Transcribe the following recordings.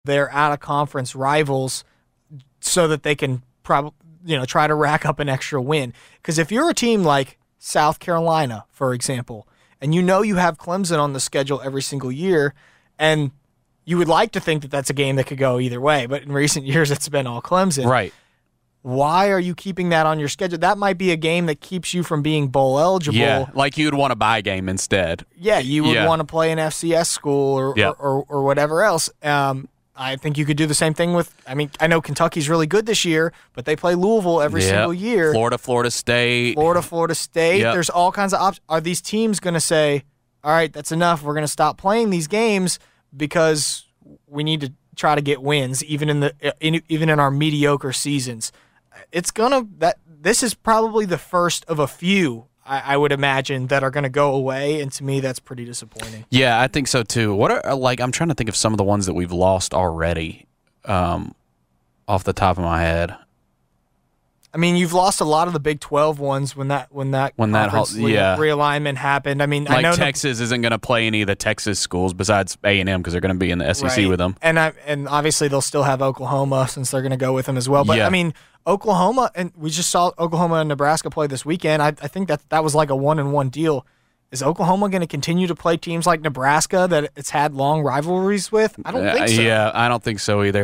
their out-of-conference rivals so that they can try to rack up an extra win. Because if you're a team like South Carolina, for example, and you have Clemson on the schedule every single year, and you would like to think that that's a game that could go either way, but in recent years it's been all Clemson. Right. Why are you keeping that on your schedule? That might be a game that keeps you from being bowl eligible. Yeah, like you'd want to buy a game instead. Yeah, you would want to play an FCS school or whatever else. I think you could do the same thing with, I know Kentucky's really good this year, but they play Louisville every single year. Florida State. Florida State. Yep. There's all kinds of options. Are these teams going to say, all right, that's enough, we're going to stop playing these games because we need to try to get wins even in our mediocre seasons? This is probably the first of a few, I would imagine, that are going to go away, and to me that's pretty disappointing. Yeah, I think so too. I'm trying to think of some of the ones that we've lost already off the top of my head. You've lost a lot of the Big 12 ones when that realignment happened. I know Texas isn't going to play any of the Texas schools besides A&M because they're going to be in the SEC with them. And obviously they'll still have Oklahoma since they're going to go with them as well. But Oklahoma, and we just saw Oklahoma and Nebraska play this weekend. I think that was like a 1-1 deal. Is Oklahoma going to continue to play teams like Nebraska that it's had long rivalries with? I don't think so. Yeah, I don't think so either.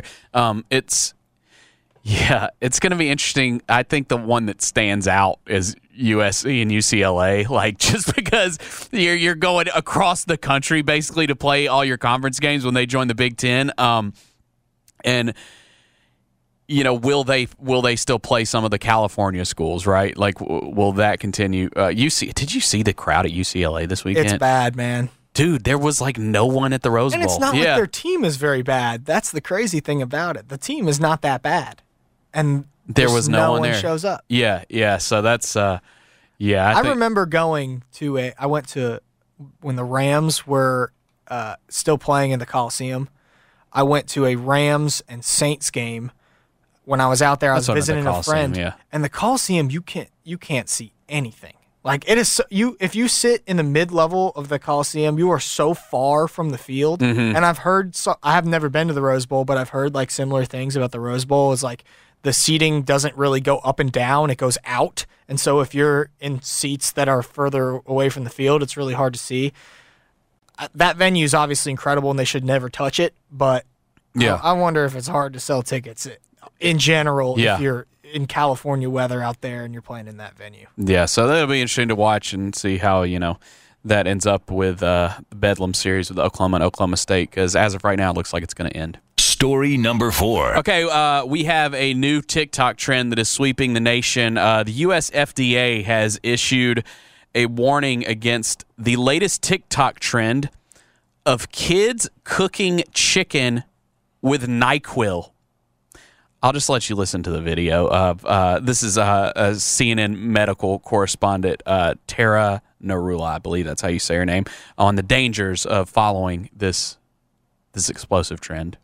It's going to be interesting. I think the one that stands out is USC and UCLA, just because you're going across the country basically to play all your conference games when they join the Big Ten. And will they still play some of the California schools, right? Will that continue? Did you see the crowd at UCLA this weekend? It's bad, man. Dude, there was no one at the Rose Bowl. And it's not like their team is very bad. That's the crazy thing about it. The team is not that bad. And there was no one there. Shows up. Yeah. So that's I remember going to I went to when the Rams were still playing in the Coliseum. I went to a Rams and Saints game when I was out there. I was visiting a friend. Yeah. And the Coliseum, you can't see anything. It is if you sit in the mid-level of the Coliseum, you are so far from the field. Mm-hmm. And I've heard I have never been to the Rose Bowl, but I've heard similar things about the Rose Bowl. Is the seating doesn't really go up and down, it goes out. And so if you're in seats that are further away from the field, it's really hard to see. That venue is obviously incredible and they should never touch it, but I wonder if it's hard to sell tickets in general if you're in California weather out there and you're playing in that venue. Yeah, so that'll be interesting to watch and see how, that ends up with the Bedlam series with Oklahoma and Oklahoma State, because as of right now, it looks like it's going to end. Story number 4. Okay, we have a new TikTok trend that is sweeping the nation. The U.S. FDA has issued a warning against the latest TikTok trend of kids cooking chicken with NyQuil. I'll just let you listen to the video of this is a CNN medical correspondent, Tara Narula, I believe that's how you say her name, on the dangers of following this explosive trend.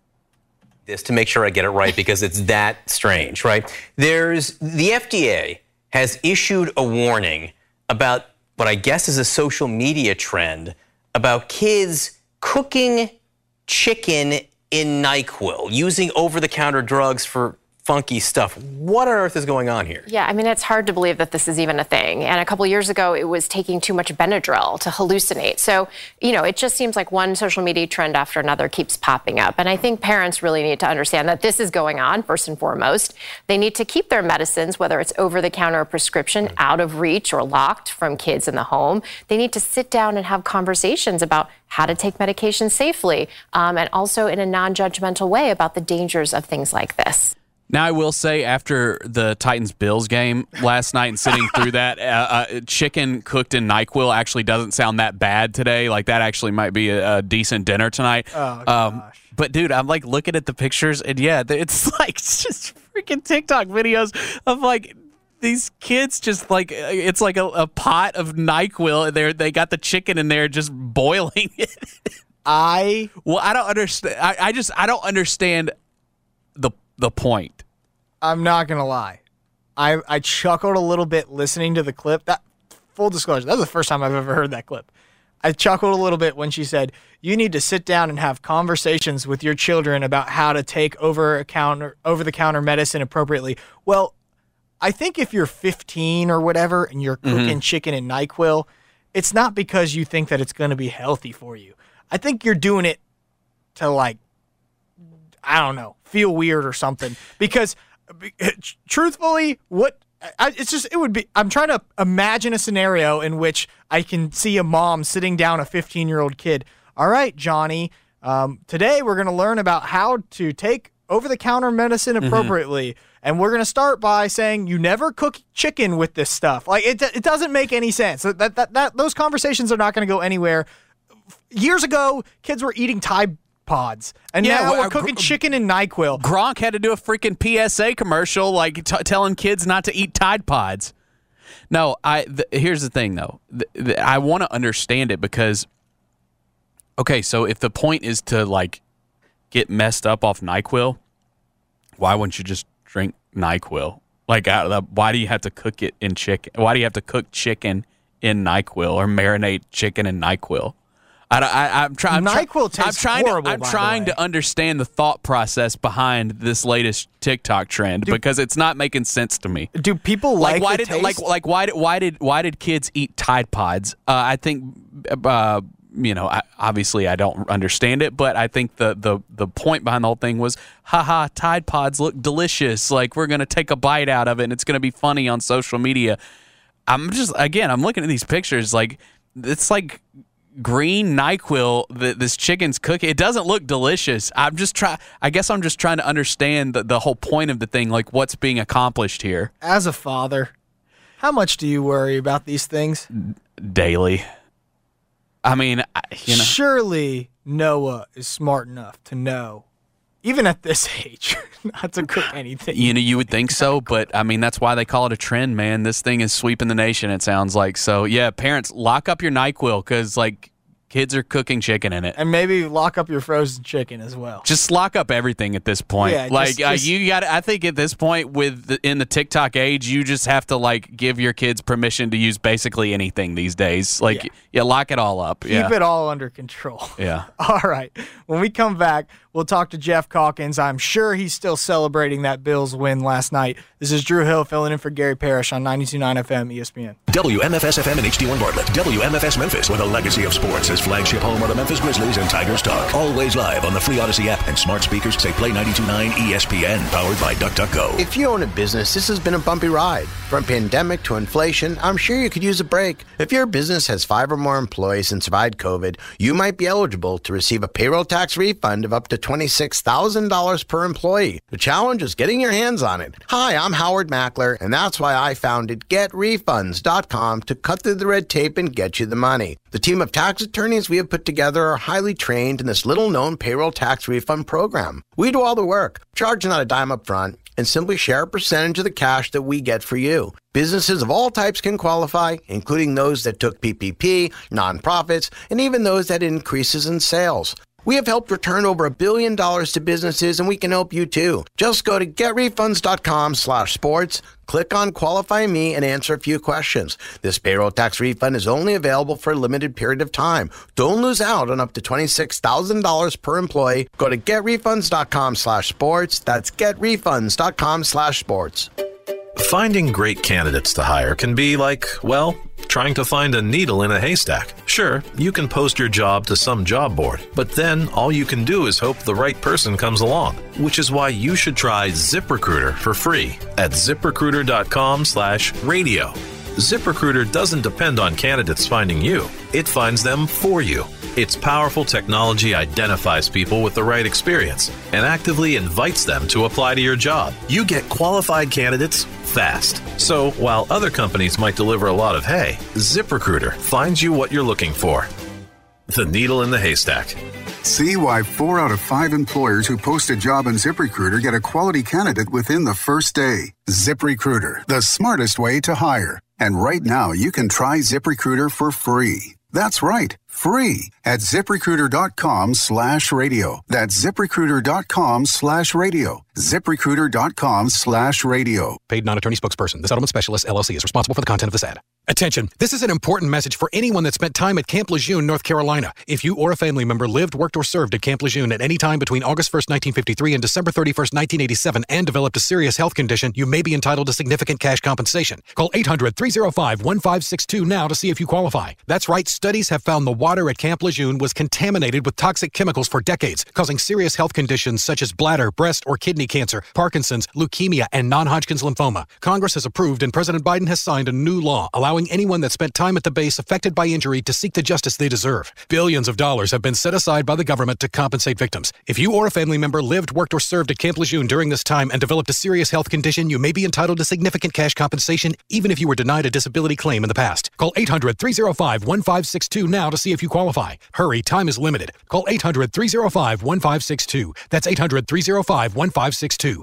This to make sure I get it right because it's that strange, right? The FDA has issued a warning about what I guess is a social media trend about kids cooking chicken in NyQuil, using over-the-counter drugs for funky stuff. What on earth is going on here? Yeah, it's hard to believe that this is even a thing. And a couple years ago, it was taking too much Benadryl to hallucinate. So, it just seems like one social media trend after another keeps popping up. And I think parents really need to understand that this is going on, first and foremost. They need to keep their medicines, whether it's over-the-counter or prescription, out of reach or locked from kids in the home. They need to sit down and have conversations about how to take medication safely, and also in a non-judgmental way about the dangers of things like this. Now, I will say, after the Titans-Bills game last night and sitting through that, chicken cooked in NyQuil actually doesn't sound that bad today. That actually might be a decent dinner tonight. Oh, gosh. But, dude, I'm, looking at the pictures, and, it's, just freaking TikTok videos of, these kids just, it's like a pot of NyQuil, and they got the chicken in there just boiling it. I don't understand. I don't understand the point. I'm not going to lie. I chuckled a little bit listening to the clip. That, full disclosure, that was the first time I've ever heard that clip. I chuckled a little bit when she said, you need to sit down and have conversations with your children about how to take over-the-counter medicine appropriately. Well, I think if you're 15 or whatever and you're cooking chicken and NyQuil, it's not because you think that it's going to be healthy for you. I think you're doing it to, like, I don't know, feel weird or something. Because truthfully, I'm trying to imagine a scenario in which I can see a mom sitting down a 15-year-old kid. All right, Johnny, today we're going to learn about how to take over-the-counter medicine appropriately. And we're going to start by saying you never cook chicken with this stuff. Like, it doesn't make any sense. Those conversations are not going to go anywhere. Years ago, kids were eating Tide Pods, and now we're cooking chicken and NyQuil. Gronk had to do a freaking PSA commercial, like telling kids not to eat Tide Pods. No, here's the thing, though. I want to understand it because, okay, so if the point is to, like, get messed up off NyQuil, why wouldn't you just drink NyQuil? Like, why do you have to cook it in chicken? Why do you have to cook chicken in NyQuil or marinate chicken in NyQuil? I'm trying to understand the thought process behind this latest TikTok trend because it's not making sense to me. Do people like the taste? Why did kids eat Tide Pods? I think obviously I don't understand it, but I think the point behind the whole thing was, haha, Tide Pods look delicious. Like, we're gonna take a bite out of it and it's gonna be funny on social media. I'm looking at these pictures, like, it's like green NyQuil that this chicken's cooking. It doesn't look delicious. I guess I'm just trying to understand the whole point of the thing, like what's being accomplished here. As a father, how much do you worry about these things? Daily. I mean, surely Noah is smart enough to know, even at this age, not to cook anything. You would think so, but I mean, that's why they call it a trend, man. This thing is sweeping the nation, it sounds like. So, yeah, parents, lock up your NyQuil because, like, kids are cooking chicken in it. And maybe lock up your frozen chicken as well. Just lock up everything at this point. Yeah, you got. I think at this point, in the TikTok age, you just have to, like, give your kids permission to use basically anything these days. Like, lock it all up. Keep it all under control. Yeah. All right. When we come back, we'll talk to Jeff Calkins. I'm sure he's still celebrating that Bills win last night. This is Drew Hill filling in for Gary Parrish on 92.9 FM ESPN. WMFS-FM and HD1 Bartlett. WMFS Memphis, with a legacy of sports as flagship home of the Memphis Grizzlies and Tigers talk. Always live on the free Odyssey app and smart speakers say Play 92.9 ESPN, powered by DuckDuckGo. If you own a business, this has been a bumpy ride. From pandemic to inflation, I'm sure you could use a break. If your business has 5 or more employees and survived COVID, you might be eligible to receive a payroll tax refund of up to $26,000 per employee. The challenge is getting your hands on it. Hi, I'm Howard Mackler, and that's why I founded GetRefunds.com to cut through the red tape and get you the money. The team of tax attorneys we have put together are highly trained in this little-known payroll tax refund program. We do all the work, charge not a dime up front, and simply share a percentage of the cash that we get for you. Businesses of all types can qualify, including those that took PPP, nonprofits, and even those that had increases in sales. We have helped return over $1 billion to businesses, and we can help you too. Just go to getrefunds.com/sports, click on Qualify Me, and answer a few questions. This payroll tax refund is only available for a limited period of time. Don't lose out on up to $26,000 per employee. Go to getrefunds.com/sports. That's getrefunds.com/sports. Finding great candidates to hire can be like, well, trying to find a needle in a haystack. Sure, you can post your job to some job board, but then all you can do is hope the right person comes along, which is why you should try ZipRecruiter for free at ZipRecruiter.com/radio. ZipRecruiter doesn't depend on candidates finding you. It finds them for you. Its powerful technology identifies people with the right experience and actively invites them to apply to your job. You get qualified candidates fast. So while other companies might deliver a lot of hay, ZipRecruiter finds you what you're looking for. The needle in the haystack. See why 4 out of 5 employers who post a job on ZipRecruiter get a quality candidate within the first day. ZipRecruiter, the smartest way to hire. And right now, you can try ZipRecruiter for free. That's right, free at ZipRecruiter.com/radio. That's ZipRecruiter.com/radio. ZipRecruiter.com/radio. Paid non-attorney spokesperson. The Settlement Specialist, LLC, is responsible for the content of this ad. Attention. This is an important message for anyone that spent time at Camp Lejeune, North Carolina. If you or a family member lived, worked, or served at Camp Lejeune at any time between August 1st, 1953 and December 31st, 1987 and developed a serious health condition, you may be entitled to significant cash compensation. Call 800-305-1562 now to see if you qualify. That's right. Studies have found the water at Camp Lejeune was contaminated with toxic chemicals for decades, causing serious health conditions such as bladder, breast, or kidney cancer, Parkinson's, leukemia, and non-Hodgkin's lymphoma. Congress has approved and President Biden has signed a new law allowing anyone that spent time at the base affected by injury to seek the justice they deserve. Billions of dollars have been set aside by the government to compensate victims. If you or a family member lived, worked, or served at Camp Lejeune during this time and developed a serious health condition, you may be entitled to significant cash compensation even if you were denied a disability claim in the past. Call 800-305-1562 now to see if you qualify. Hurry, time is limited. Call 800-305-1562. That's 800-305-1562.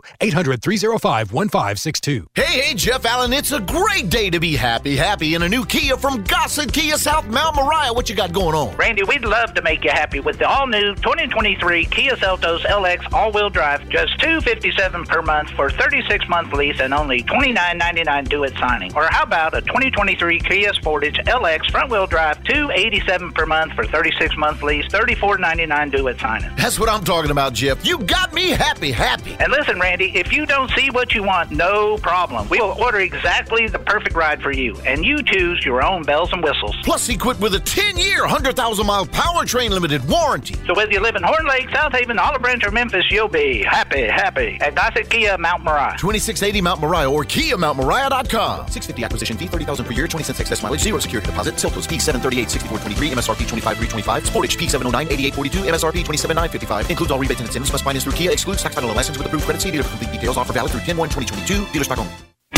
800-305-1562. Hey, Jeff Allen, it's a great day to be happy in a new Kia from Gossett Kia South Mount Moriah. What you got going on? Randy, we'd love to make you happy with the all-new 2023 Kia Seltos LX all-wheel drive. Just $257 per month for 36-month lease and only $29.99 due at signing. Or how about a 2023 Kia Sportage LX front-wheel drive, $287 per month for 36-month lease, $34.99 due at signing. That's what I'm talking about, Jeff. You got me happy. And listen, Randy, if you don't see what you want, no problem. We'll order exactly the perfect ride for you, and you choose your own bells and whistles. Plus, equipped with a 10-year, 100,000-mile powertrain limited warranty. So whether you live in Horn Lake, South Haven, Olive Branch, or Memphis, you'll be happy at Gossett Kia Mount Moriah. 2680 Mount Moriah or KiaMountMoriah.com. $650 acquisition fee, $30,000 per year, 20 cents excess mileage, 0 security deposit. Seltos P738, 6423, MSRP 25325. Sportage P709, 8842, MSRP 27955. Includes all rebates and incentives. Must finance through Kia. Excludes tax, title, and license with approved credit. See dealer for complete details. Offer valid through 10/1/2022. Dealer stock only.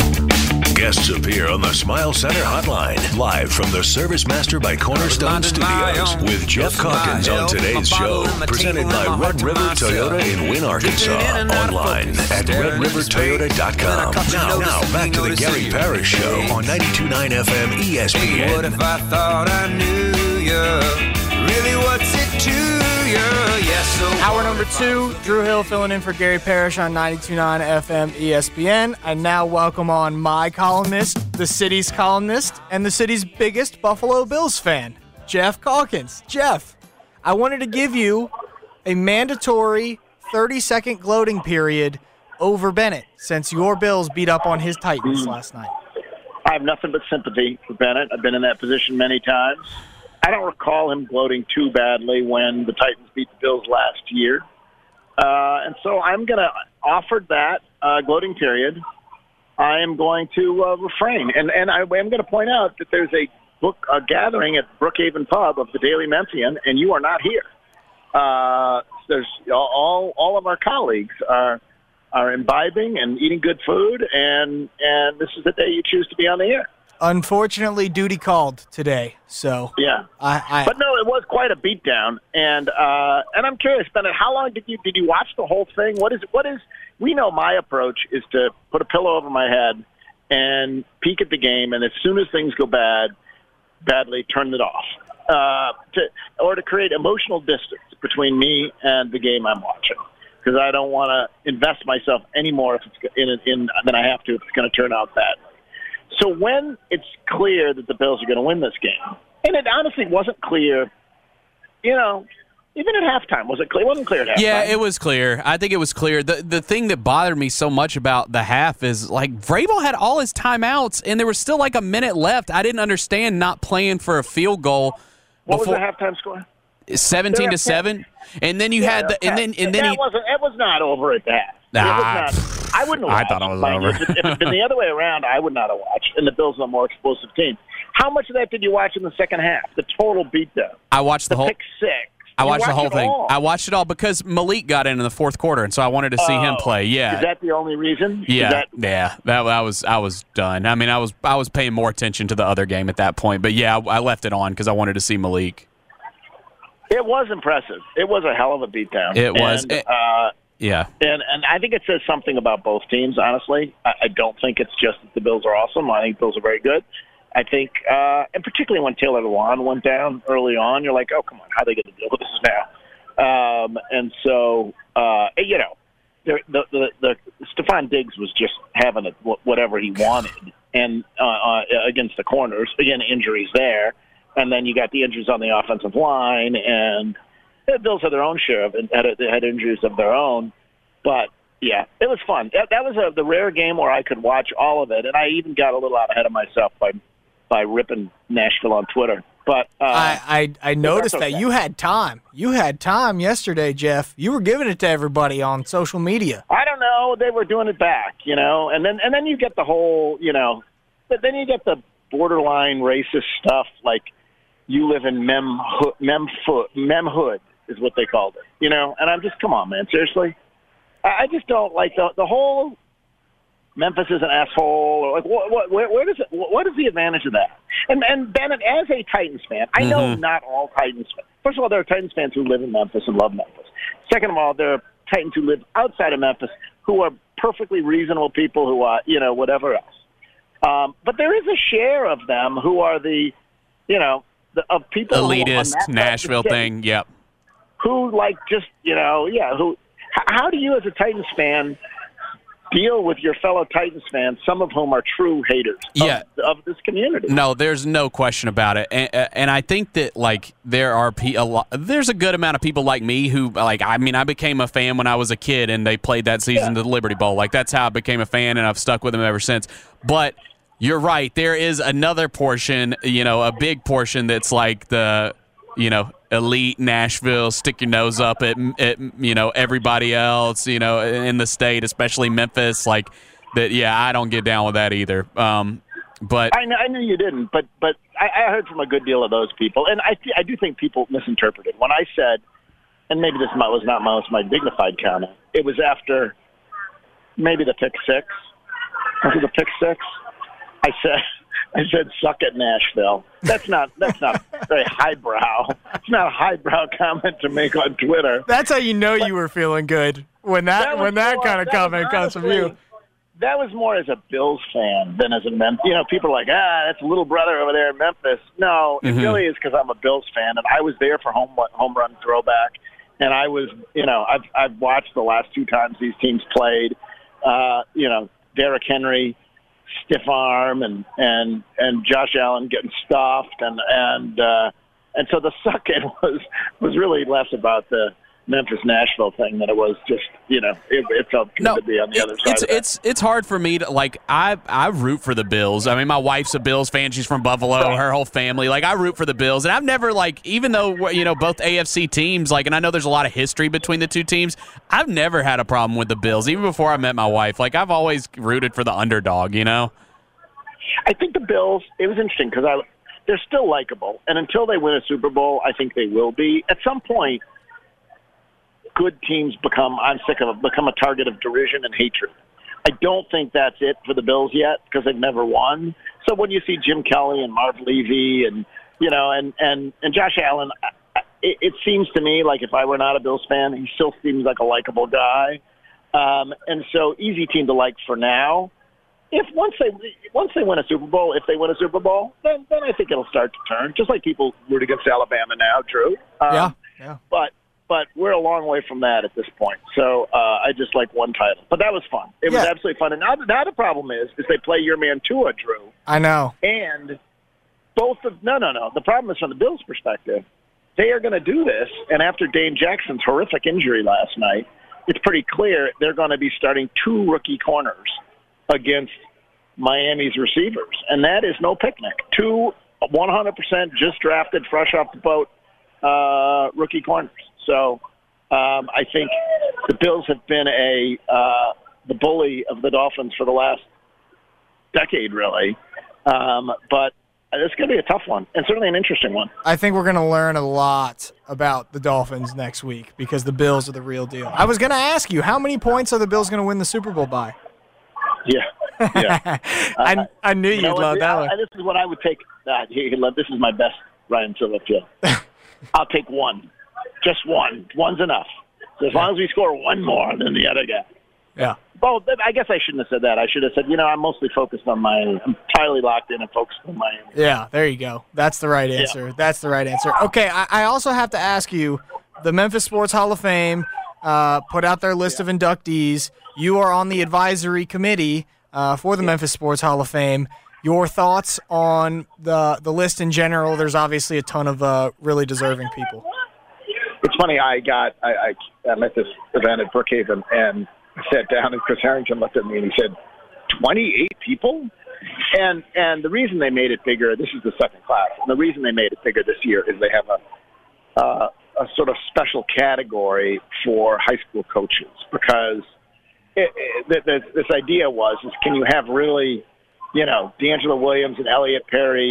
Guests appear on the Smile Center Hotline, live from the Service Master by Cornerstone Studios, with Jeff Calkins on today's show. Presented by Red River Toyota in Wynn, Arkansas. Online at redrivertoyota.com. Now back to the Gary Parrish Show on 92.9 FM ESPN. What if I thought I knew you? Really, what's it to you? Yes, so Hour number 2, Drew Hill filling in for Gary Parrish on 92.9 FM ESPN. I now welcome on my columnist, the city's columnist, and the city's biggest Buffalo Bills fan, Jeff Calkins. Jeff, I wanted to give you a mandatory 30-second gloating period over Bennett since your Bills beat up on his Titans last night. I have nothing but sympathy for Bennett. I've been in that position many times. I don't recall him gloating too badly when the Titans beat the Bills last year. And so I'm going to offer that gloating period. I am going to refrain. And I am going to point out that there's a gathering at Brookhaven Pub of the Daily Memphian, and you are not here. There's all of our colleagues are imbibing and eating good food, and this is the day you choose to be on the air. Unfortunately, duty called today, so yeah. But no, it was quite a beatdown, and I'm curious, Bennett, how long did you watch the whole thing? What is? We know my approach is to put a pillow over my head and peek at the game, and as soon as things go badly, turn it off, to create emotional distance between me and the game I'm watching, because I don't want to invest myself any more if it's than I have to if it's going to turn out badly. So when it's clear that the Bills are going to win this game, and it honestly wasn't clear, even at halftime, was it clear? It wasn't clear at halftime. Yeah, it was clear. I think it was clear. The thing that bothered me so much about the half is, Vrabel had all his timeouts, and there was still a minute left. I didn't understand not playing for a field goal. What was the halftime score? 17-7, and then you had the it was not over at that. I wouldn't have watched. I thought it was over. If it had been the other way around, I would not have watched. And the Bills are a more explosive team. How much of that did you watch in the second half? The total beatdown. I watched the whole pick six. I watched the whole thing. I watched it all because Malik got in the fourth quarter, and so I wanted to see him play. Yeah. Is that the only reason? Yeah. I was done. I mean, I was paying more attention to the other game at that point, but yeah, I left it on because I wanted to see Malik. It was impressive. It was a hell of a beatdown. It was. Yeah. And I think it says something about both teams, honestly. I don't think it's just that the Bills are awesome. I think the Bills are very good. I think, and particularly when Taylor Lewan went down early on, you're like, oh, come on, how are they going to deal with this now? And so, you know, the Stephon Diggs was just having whatever he wanted, and against the corners, again, injuries there, and then you got the injuries on the offensive line, and the Bills had their own share of it, had injuries of their own, but. Yeah, it was fun. That was the rare game where I could watch all of it, and I even got a little out ahead of myself by ripping Nashville on Twitter. But I noticed that you had time. You had time yesterday, Jeff. You were giving it to everybody on social media. I don't know. They were doing it back, you know, and then you get the whole, you know, but then you get the borderline racist stuff like you live in Memhood is what they called it, you know, and I'm just, come on, man, seriously. I just don't like the whole Memphis is an asshole. Or like, what is the advantage of that? And Bennett, as a Titans fan, I know not all Titans fans. First of all, there are Titans fans who live in Memphis and love Memphis. Second of all, there are Titans who live outside of Memphis who are perfectly reasonable people who are, you know, whatever else. But there is a share of them who are the, you know, of people elitist Nashville thing. Yep. Who like just, you know, who. How do you, as a Titans fan, deal with your fellow Titans fans, some of whom are true haters of this community? No, there's no question about it, and I think that like there's a good amount of people like me who like. I mean, I became a fan when I was a kid, and they played that season to the Liberty Bowl. Like that's how I became a fan, and I've stuck with them ever since. But you're right, there is another portion, you know, a big portion that's like the, you know, elite Nashville, stick your nose up at you know, everybody else, you know, in the state, especially Memphis, like that. Yeah, I don't get down with that either. But I knew you didn't, but I heard from a good deal of those people, and I do think people misinterpreted when I said, and maybe this was not my dignified comment. It was after maybe the pick six. After the pick six, I said, "Suck it, Nashville." That's not very highbrow. It's not a highbrow comment to make on Twitter. That's how you know you were feeling good when that kind of comment comes from you. That was more as a Bills fan than as a Memphis. You know, people are like, that's a little brother over there in Memphis. No, it really is because I'm a Bills fan, and I was there for home run throwback, and I was, you know, I've watched the last two times these teams played. You know, Derrick Henry. Stiff arm and Josh Allen getting stuffed and so the suck it was really less about the Memphis Nashville thing than it was just, you know, it felt good to be on the other side. It's hard for me to like I root for the Bills. I mean, my wife's a Bills fan. She's from Buffalo. Her whole family. Like I root for the Bills, and I've never like, even though, you know, both AFC teams, like, and I know there's a lot of history between the two teams, I've never had a problem with the Bills. Even before I met my wife, like I've always rooted for the underdog. You know. I think the Bills. It was interesting because they're still likable, and until they win a Super Bowl, I think they will be. At some point, good teams become a target of derision and hatred. I don't think that's it for the Bills yet because they've never won. So when you see Jim Kelly and Marv Levy and, you know, and Josh Allen, it seems to me like if I were not a Bills fan, he still seems like a likable guy. And so easy team to like for now. If once they win a Super Bowl, if they win a Super Bowl, then I think it'll start to turn. Just like people root against Alabama now, Drew. Yeah. But we're a long way from that at this point. So I just like one title. But that was fun. It was absolutely fun. And now the problem is they play your man Tua, Drew. I know. And no. The problem is from the Bills' perspective. They are going to do this, and after Dane Jackson's horrific injury last night, it's pretty clear they're going to be starting two rookie corners against Miami's receivers. And that is no picnic. Two 100% just drafted, fresh off the boat rookie corners. So I think the Bills have been the bully of the Dolphins for the last decade, really. But it's going to be a tough one, and certainly an interesting one. I think we're going to learn a lot about the Dolphins next week because the Bills are the real deal. I was going to ask you, how many points are the Bills going to win the Super Bowl by? Yeah. I knew you'd love that one. This is what I would take. This is my best Ryan Silva feel. I'll take one. Just one. One's enough. So as long as we score one more than the other guy. Yeah. Well, I guess I shouldn't have said that. I should have said, I'm mostly focused on Miami. I'm entirely locked in and focused on Miami. Yeah, there you go. That's the right answer. Yeah. That's the right answer. Okay, I also have to ask you, the Memphis Sports Hall of Fame put out their list of inductees. You are on the advisory committee for the Memphis Sports Hall of Fame. Your thoughts on the list in general? There's obviously a ton of really deserving people. It's funny. I'm at this event at Brookhaven, and I sat down, and Chris Harrington looked at me, and he said, 28 people? And the reason they made it bigger, this is the second class, and the reason they made it bigger this year is they have a sort of special category for high school coaches, because this idea was, can you have really, D'Angelo Williams and Elliot Perry,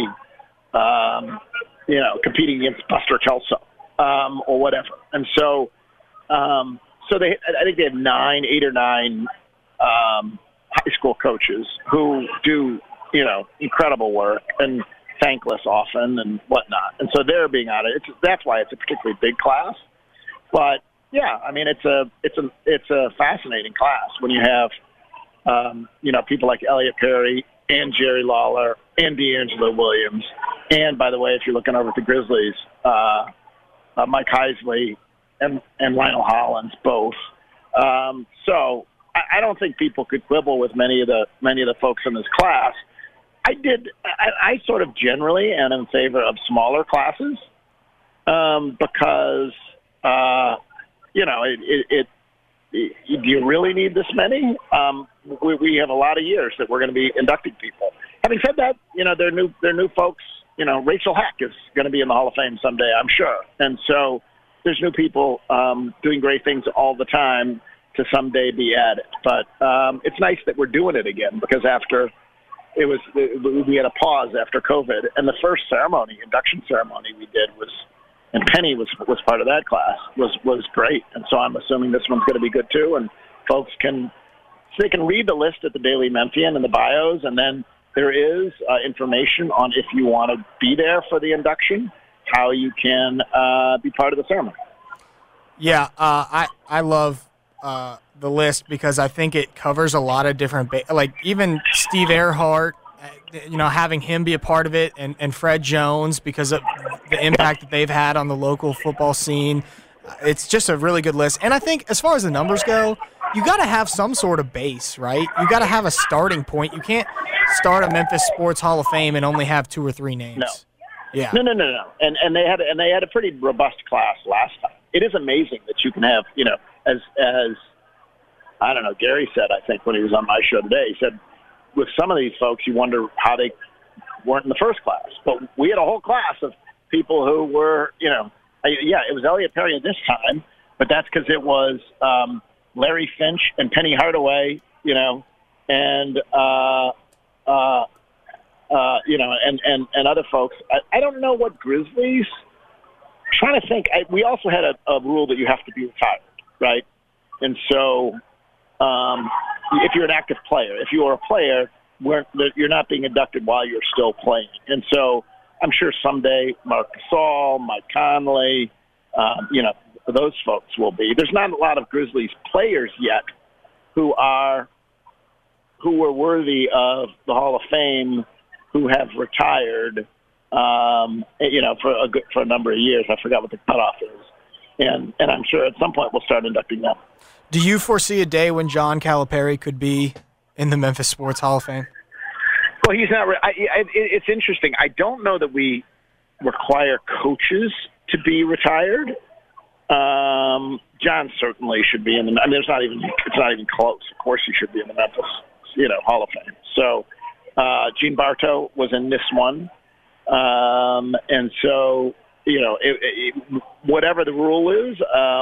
competing against Buster Kelso, or whatever. And so I think they have 8 or 9 high school coaches who do, incredible work and thankless often and whatnot. And so they're being on it. That's why it's a particularly big class. But yeah, I mean, it's a fascinating class when you have, people like Elliot Perry and Jerry Lawler and D'Angelo Williams. And by the way, if you're looking over at the Grizzlies, Mike Heisley and Lionel Hollins both. So I don't think people could quibble with many of the folks in this class. I sort of generally am in favor of smaller classes because do you really need this many? We have a lot of years that we're going to be inducting people. Having said that, they're new folks. Rachel Heck is going to be in the Hall of Fame someday, I'm sure. And so there's new people doing great things all the time to someday be added. But it's nice that we're doing it again, because we had a pause after COVID, and the first induction ceremony we did and Penny was part of that class, was great. And so I'm assuming this one's going to be good too. And folks can read the list at the Daily Memphian and the bios, and then there is information on, if you want to be there for the induction, how you can be part of the ceremony. Yeah, I love the list because I think it covers a lot of different like even Steve Earhart, having him be a part of it, and Fred Jones, because of the impact that they've had on the local football scene. It's just a really good list. And I think as far as the numbers go, you got to have some sort of base, right? You got to have a starting point. You can't start a Memphis Sports Hall of Fame and only have 2 or 3 names. No. Yeah. No. And they had a pretty robust class last time. It is amazing that you can have, as I don't know, Gary said, I think, when he was on my show today, he said, with some of these folks, you wonder how they weren't in the first class. But we had a whole class of people who were, it was Elliot Perry this time, but that's because it was Larry Finch and Penny Hardaway, and other folks. I don't know what Grizzlies. I'm trying to think. We also had a rule that you have to be retired, right? And so, if you're an active player, if you are a player, you're not being inducted while you're still playing. And so, I'm sure someday Mark Gasol, Mike Conley, those folks will be. There's not a lot of Grizzlies players yet who were worthy of the Hall of Fame, who have retired, for a number of years. I forgot what the cutoff is, and I'm sure at some point we'll start inducting them. Do you foresee a day when John Calipari could be in the Memphis Sports Hall of Fame? Well, he's not. It's interesting. I don't know that we require coaches to be retired. John certainly should be in the. I mean, it's not even close. Of course, he should be in the Memphis, Hall of Fame. So, Gene Bartow was in this one, and so whatever the rule is,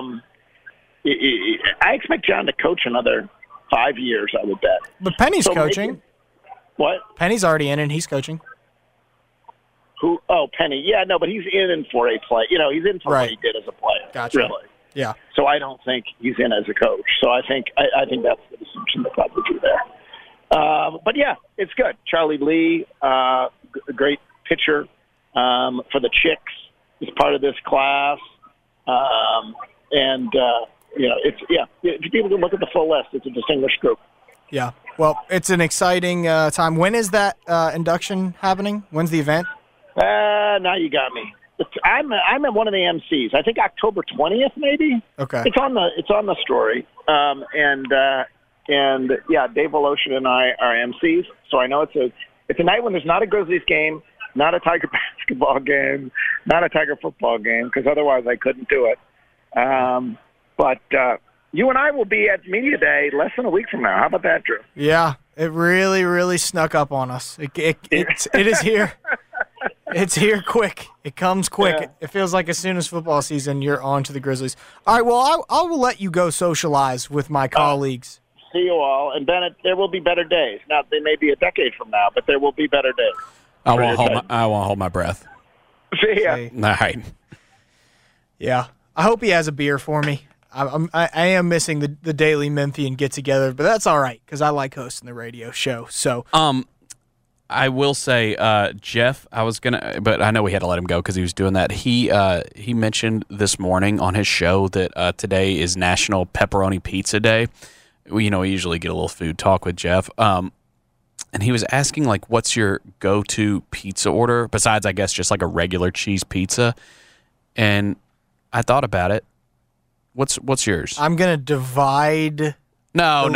I expect John to coach another 5 years. I would bet. But Penny's coaching. What? Penny's already in, and he's coaching. Who? Oh, Penny. Yeah, no, but he's in for a play. He's in for what he did as a player. Gotcha. Really. Yeah. So I don't think he's in as a coach. So I think that's the assumption that probably do there. But yeah, it's good. Charlie Lee, a great pitcher for the Chicks, is part of this class. If people can look at the full list, it's a distinguished group. Yeah. Well, it's an exciting time. When is that induction happening? When's the event? Now you got me. I'm at one of the MCs. I think October 20th, maybe. Okay. It's on the story. And yeah, Dave Voloshin and I are MCs. So I know it's a night when there's not a Grizzlies game, not a Tiger basketball game, not a Tiger football game, because otherwise I couldn't do it. But you and I will be at Media Day less than a week from now. How about that, Drew? Yeah, it really, really snuck up on us. It is here. It's here quick. It comes quick. Yeah. It feels like as soon as football season, you're on to the Grizzlies. All right, well, I will let you go socialize with my colleagues. See you all. And, Bennett, there will be better days. Now, they may be a decade from now, but there will be better days. I won't hold my breath. See ya. All right. Yeah. I hope he has a beer for me. I am missing the daily Memphian get-together, but that's all right because I like hosting the radio show. So, I will say, Jeff, but I know we had to let him go because he was doing that. He mentioned this morning on his show that today is National Pepperoni Pizza Day. We usually get a little food talk with Jeff. And he was asking, like, what's your go-to pizza order besides, I guess, just like a regular cheese pizza? And I thought about it. What's yours? I'm going to divide... No.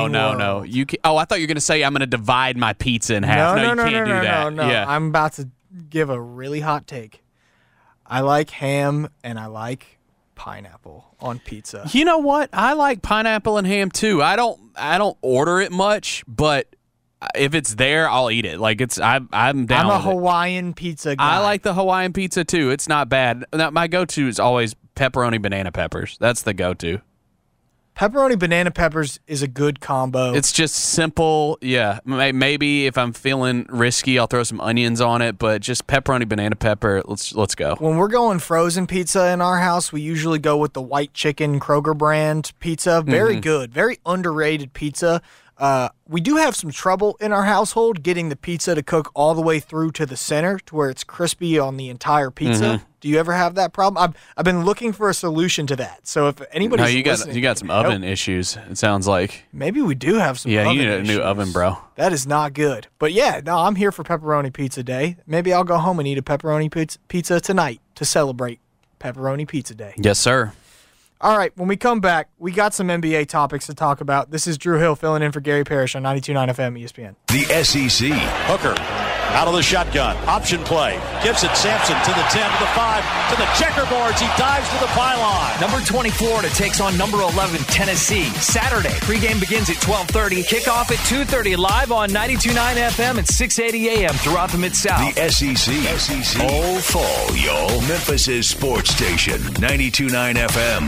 You can, I thought you were going to say I'm going to divide my pizza in half. No, you can't do that. No. Yeah. I'm about to give a really hot take. I like ham and I like pineapple on pizza. You know what? I like pineapple and ham too. I don't order it much, but if it's there, I'll eat it. Like I'm down. I'm a with Hawaiian pizza guy. I like the Hawaiian pizza too. It's not bad. Now, my go-to is always pepperoni banana peppers. That's the go-to. Pepperoni banana peppers is a good combo. It's just simple. Yeah, maybe if I'm feeling risky, I'll throw some onions on it, but just pepperoni banana pepper. Let's go. When we're going frozen pizza in our house, we usually go with the white chicken Kroger brand pizza. Very good, very underrated pizza. We do have some trouble in our household getting the pizza to cook all the way through to the center to where it's crispy on the entire pizza. Do you ever have that problem? I've been looking for a solution to that. So if anybody's listening, you got some oven issues. It sounds like. Maybe we do have some. Yeah, oven you need a issues. new oven, bro. That is not good. But yeah, no, I'm here for Pepperoni Pizza Day. Maybe I'll go home and eat a pepperoni pizza tonight to celebrate Pepperoni Pizza Day. Yes, sir. All right, when we come back, we got some NBA topics to talk about. This is Drew Hill filling in for Gary Parrish on 92.9 FM ESPN. The SEC. Hooker out of the shotgun. Option play. Gibson Sampson to the 10, to the 5, to the checkerboards. He dives to the pylon. Number 20 Florida takes on number 11 Tennessee. Saturday, pregame begins at 12:30. Kickoff at 2:30 live on 92.9 FM and 6:80 AM throughout the Mid-South. The SEC. All fall, y'all. Memphis' sports station. 92.9 FM.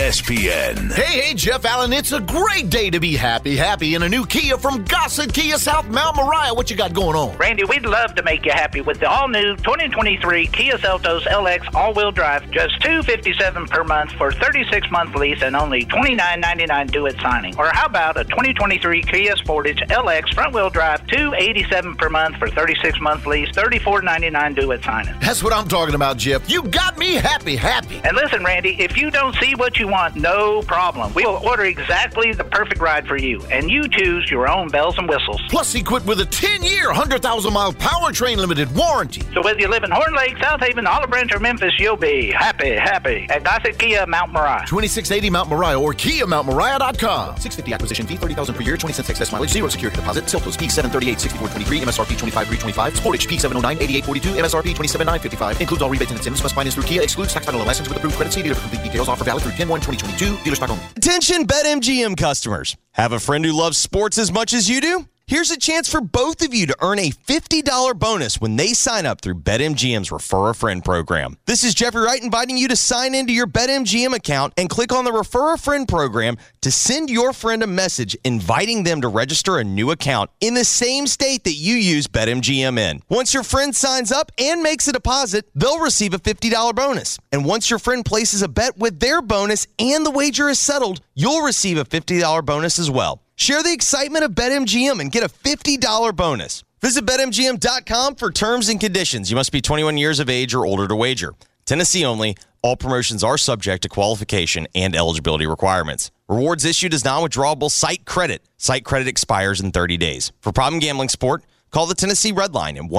ESPN. Hey, Jeff Allen, it's a great day to be happy in a new Kia from Gossett Kia South Mount Moriah. What you got going on? Randy, we'd love to make you happy with the all-new 2023 Kia Seltos LX all-wheel drive. Just $257 per month for 36-month lease and only $29.99 due at signing. Or how about a 2023 Kia Sportage LX front-wheel drive, $287 per month for 36-month lease, $34.99 due at signing. That's what I'm talking about, Jeff. You got me happy. And listen, Randy, if you don't see what you want, no problem. We will order exactly the perfect ride for you, and you choose your own bells and whistles. Plus, equipped with a 10-year, 100,000-mile powertrain limited warranty. So whether you live in Horn Lake, South Haven, Olive Branch, or Memphis, you'll be happy at Gossett Kia Mount Moriah. 2680 Mount Moriah or KiaMountMoriah.com. $650 acquisition fee, $30,000 per year, 20 cents excess mileage, 0 security deposit. Seltos P738, 6423, MSRP 25325. Sportage P709, 8842, MSRP 27955. Includes all rebates and incentives. Must finance through Kia. Excludes tax title and license with approved credit. See dealer for complete details. Offer valid through 10/1/2022. Dealer stock only. Attention BetMGM customers. Have a friend who loves sports as much as you do? Here's a chance for both of you to earn a $50 bonus when they sign up through BetMGM's Refer a Friend program. This is Jeffrey Wright inviting you to sign into your BetMGM account and click on the Refer a Friend program to send your friend a message inviting them to register a new account in the same state that you use BetMGM in. Once your friend signs up and makes a deposit, they'll receive a $50 bonus. And once your friend places a bet with their bonus and the wager is settled, you'll receive a $50 bonus as well. Share the excitement of BetMGM and get a $50 bonus. Visit BetMGM.com for terms and conditions. You must be 21 years of age or older to wager. Tennessee only. All promotions are subject to qualification and eligibility requirements. Rewards issued as non-withdrawable site credit. Site credit expires in 30 days. For problem gambling support, call the Tennessee Red Line at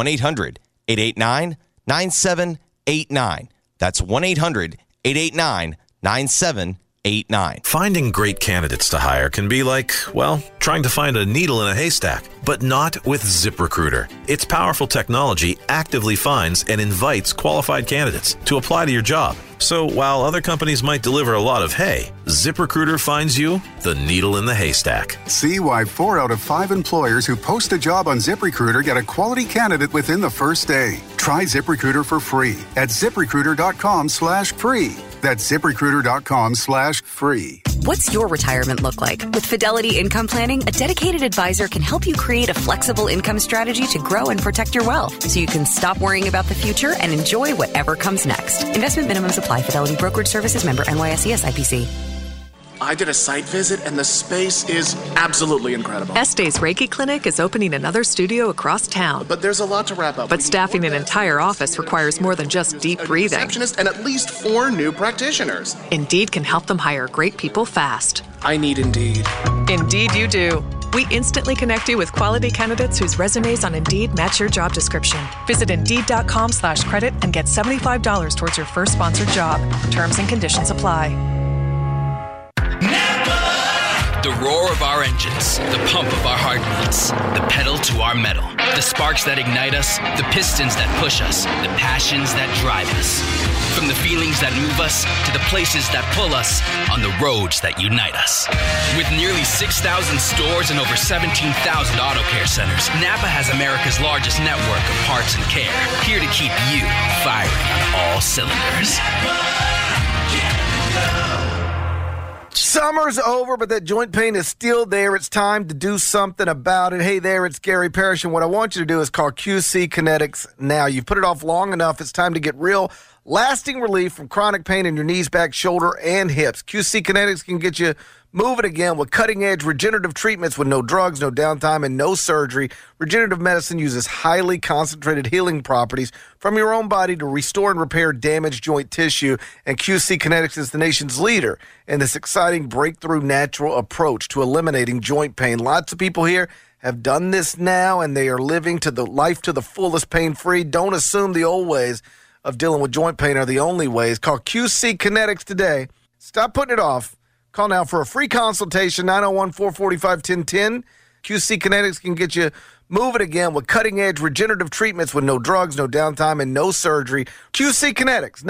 1-800-889-9789. That's 1-800-889-9789. Finding great candidates to hire can be like, well, trying to find a needle in a haystack, but not with ZipRecruiter. Its powerful technology actively finds and invites qualified candidates to apply to your job. So while other companies might deliver a lot of hay, ZipRecruiter finds you the needle in the haystack. See why 4 out of 5 employers who post a job on ZipRecruiter get a quality candidate within the first day. Try ZipRecruiter for free at ZipRecruiter.com/free. That's ZipRecruiter.com/free. What's your retirement look like? With Fidelity Income Planning, a dedicated advisor can help you create a flexible income strategy to grow and protect your wealth so you can stop worrying about the future and enjoy whatever comes next. Investment minimums apply. Fidelity Brokerage Services, member NYSE SIPC. I did a site visit, and the space is absolutely incredible. Este's Reiki Clinic is opening another studio across town. But there's a lot to wrap up. But staffing an entire office requires more than just deep breathing. Receptionist and at least 4 new practitioners. Indeed can help them hire great people fast. I need Indeed. Indeed you do. We instantly connect you with quality candidates whose resumes on Indeed match your job description. Visit Indeed.com/credit and get $75 towards your first sponsored job. Terms and conditions apply. The roar of our engines, the pump of our heartbeats, the pedal to our metal, the sparks that ignite us, the pistons that push us, the passions that drive us. From the feelings that move us to the places that pull us on the roads that unite us. With nearly 6,000 stores and over 17,000 auto care centers, Napa has America's largest network of parts and care, here to keep you firing on all cylinders. Summer's over, but that joint pain is still there. It's time to do something about it. Hey there, it's Gary Parrish, and what I want you to do is call QC Kinetics now. You've put it off long enough. It's time to get real, lasting relief from chronic pain in your knees, back, shoulder, and hips. QC Kinetics can get you moving again with cutting-edge regenerative treatments with no drugs, no downtime, and no surgery. Regenerative medicine uses highly concentrated healing properties from your own body to restore and repair damaged joint tissue, and QC Kinetics is the nation's leader in this exciting breakthrough natural approach to eliminating joint pain. Lots of people here have done this now, and they are living to the life to the fullest, pain-free. Don't assume the old ways of dealing with joint pain are the only ways. Call QC Kinetics today. Stop putting it off. Call now for a free consultation, 901-445-1010. QC Kinetics can get you moving again with cutting-edge regenerative treatments with no drugs, no downtime, and no surgery. QC Kinetics,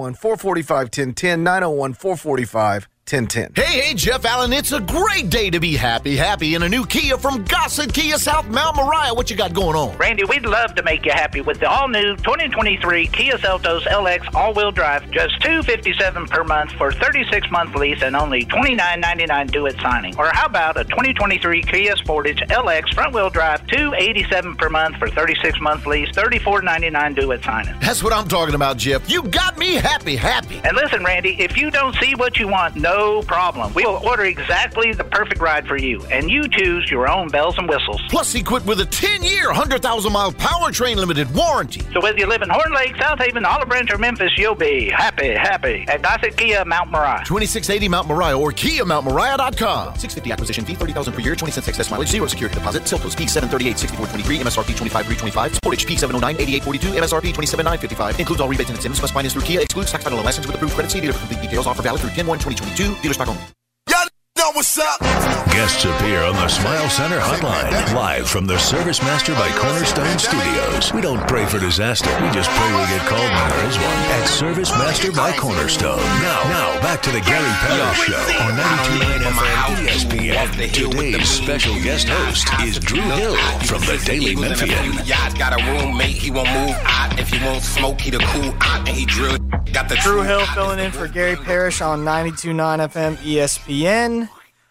901-445-1010, 901-445-1010. Hey, Jeff Allen, it's a great day to be happy in a new Kia from Gossett Kia South Mount Moriah. What you got going on? Randy, we'd love to make you happy with the all-new 2023 Kia Seltos LX all-wheel drive. Just $257 per month for 36-month lease and only $29.99 due at signing. Or how about a 2023 Kia Sportage LX front-wheel drive, $287 per month for 36-month lease, $34.99 due at signing. That's what I'm talking about, Jeff. You got me happy. And listen, Randy, if you don't see what you want, no problem. We will order exactly the perfect ride for you, and you choose your own bells and whistles. Plus, equipped with a 10-year, 100,000-mile powertrain limited warranty. So whether you live in Horn Lake, South Haven, Olive Branch, or Memphis, you'll be happy at Gossett Kia Mount Moriah. 2680 Mount Moriah or KiaMountMoriah.com. $650 acquisition fee, $30,000 per year, 20 cents excess mileage, 0 security deposit. Seltos P738, 6423, MSRP 25325. Sportage P709, 8842, MSRP 27955. Includes all rebates and incentives. Must finance through Kia. Excludes tax, title, and license with approved credit. See dealer for complete details. Offer valid through 10/1/2022. Dealer stock only. Y'all know what's up. Guests appear on the Smile Center hotline, live from the Service Master by Cornerstone Studios. We don't pray for disaster. We just pray we get called when there is one at Service Master by Cornerstone. Now back to the Gary Parrish Show on 92.9 FM ESPN. Today's special guest host is Drew Hill from the Daily Memphian. Yacht got a roommate, he won't move out. If he won't smoke, he the cool out, and he drill. Got the Drew Hill filling in for Gary Parrish on 92.9 FM ESPN.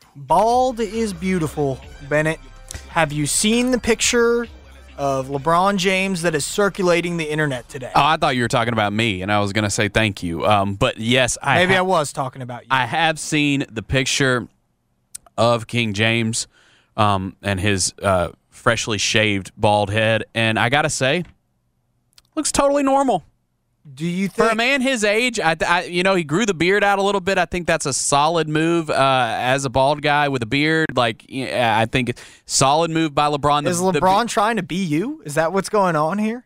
Bald is beautiful, Bennett. Have you seen the picture of LeBron James that is circulating the internet today? Oh, I thought you were talking about me, and I was going to say thank you. But yes, I was talking about you. I have seen the picture of King James and his freshly shaved bald head, and I got to say, looks totally normal. Do you think for a man his age, he grew the beard out a little bit. I think that's a solid move as a bald guy with a beard. I think it's solid move by LeBron. Is LeBron trying to be you? Is that what's going on here?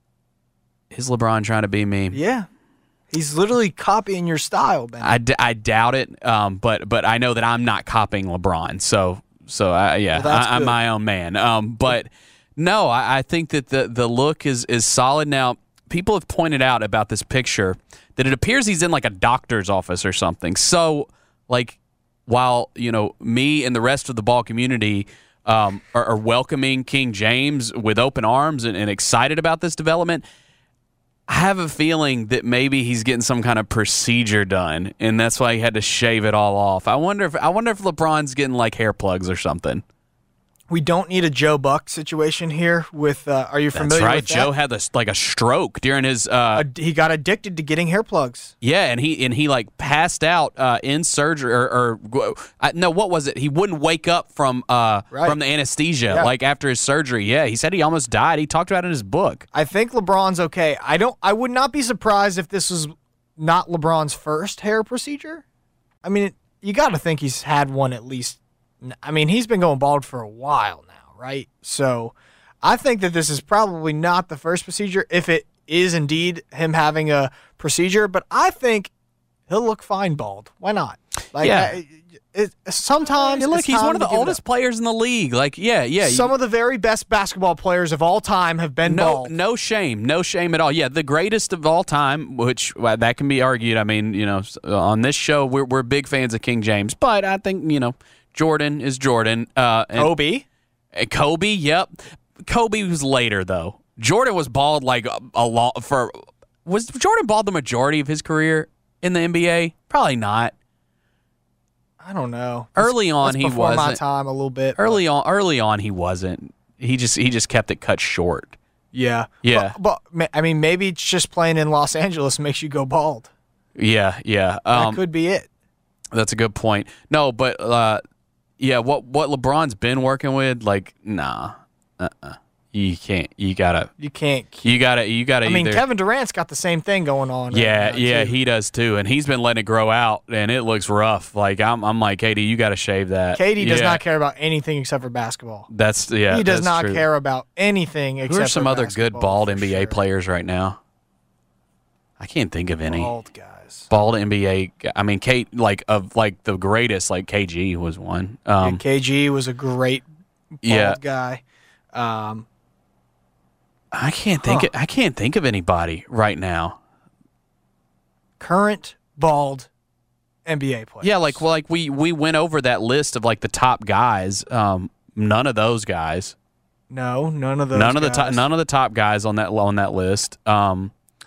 Is LeBron trying to be me? Yeah. He's literally copying your style, man. I doubt it, but I know that I'm not copying LeBron. So I'm my own man. But no, I think that the look is solid. Now, people have pointed out about this picture that it appears he's in like a doctor's office or something. So, while me and the rest of the ball community are welcoming King James with open arms and excited about this development, I have a feeling that maybe he's getting some kind of procedure done, and that's why he had to shave it all off. I wonder if LeBron's getting like hair plugs or something. We don't need a Joe Buck situation here with are you familiar That's right. with that? Joe had a stroke during his he got addicted to getting hair plugs. Yeah, and he passed out in surgery what was it? He wouldn't wake up from the anesthesia after his surgery. Yeah, he said he almost died. He talked about it in his book. I think LeBron's okay. I would not be surprised if this was not LeBron's first hair procedure. I mean, you got to think he's had one at least. I mean, he's been going bald for a while now, right? So I think that this is probably not the first procedure, if it is indeed him having a procedure, but I think he'll look fine bald. Why not? Sometimes he's one of the oldest players in the league. Some of the very best basketball players of all time have been bald. No shame at all. Yeah, the greatest of all time, which that can be argued. I mean, on this show, we're big fans of King James, but I think, Jordan is Jordan. Kobe? Kobe, yep. Kobe was later, though. Jordan was bald was Jordan bald the majority of his career in the NBA? Probably not. I don't know. Early on, he before wasn't. My time a little bit. Early on, he wasn't. He just kept it cut short. Yeah. Yeah. But I mean, maybe it's just playing in Los Angeles makes you go bald. Yeah. That could be it. That's a good point. No, but what LeBron's been working with, nah. You can't. You gotta. I mean, Kevin Durant's got the same thing going on. Yeah, he does too, and he's been letting it grow out, and it looks rough. I'm like, KD, you got to shave that. KD does not care about anything except for basketball. He does not care about anything except for Who are some other basketball, good bald NBA players right now? I can't think of any. Bald guys. Bald NBA. I mean, the greatest, KG was one. KG was a great bald guy. I can't think of anybody right now. Current bald NBA players. Yeah, we went over that list of the top guys. None of those guys. No, none of those. None of the top guys on that list. Yeah,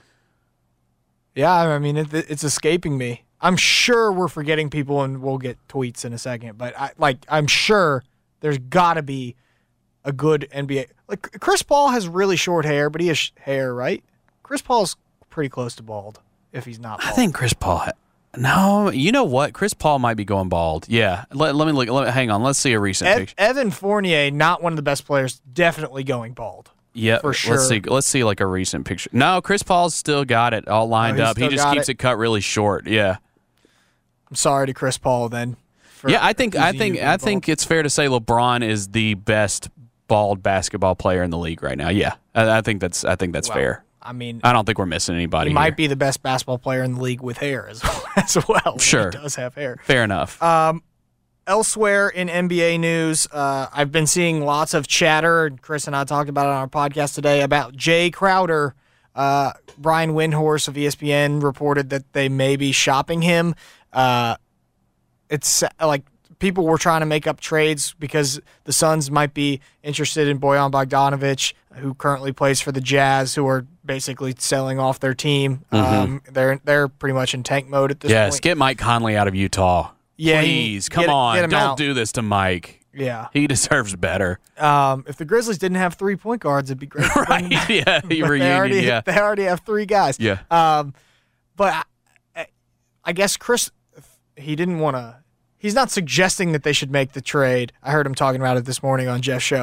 I mean it's escaping me. I'm sure we're forgetting people, and we'll get tweets in a second. But I'm sure there's got to be a good NBA. Chris Paul has really short hair, but he has hair, right? Chris Paul's pretty close to bald, if he's not bald. I think Chris Paul. No, you know what? Chris Paul might be going bald. Yeah. Let me look. Hang on. Let's see a recent picture. Evan Fournier, not one of the best players, definitely going bald. Yeah, for sure. Let's see a recent picture. No, Chris Paul's still got it all lined up. He just keeps it cut really short. Yeah. I'm sorry to Chris Paul then. I think it's fair to say LeBron is the best bald basketball player in the league right now. Yeah, I think that's fair. I mean, I don't think we're missing anybody. He might be the best basketball player in the league with hair as well. Sure, he does have hair. Fair enough. Elsewhere in NBA news, I've been seeing lots of chatter, and Chris and I talked about it on our podcast today, about Jay Crowder. Brian Windhorst of ESPN reported that they may be shopping him. It's people were trying to make up trades because the Suns might be interested in Bojan Bogdanovic, who currently plays for the Jazz, who are basically selling off their team. Mm-hmm. They're pretty much in tank mode at this point. Yes, get Mike Conley out of Utah. Yeah, please, come on. Don't out. do this to Mike. Yeah. He deserves better. If the Grizzlies didn't have 3 point guards, it'd be great. Right, yeah, They already have 3 guys. Yeah. But I guess Chris, he didn't want to. He's not suggesting that they should make the trade. I heard him talking about it this morning on Jeff's show.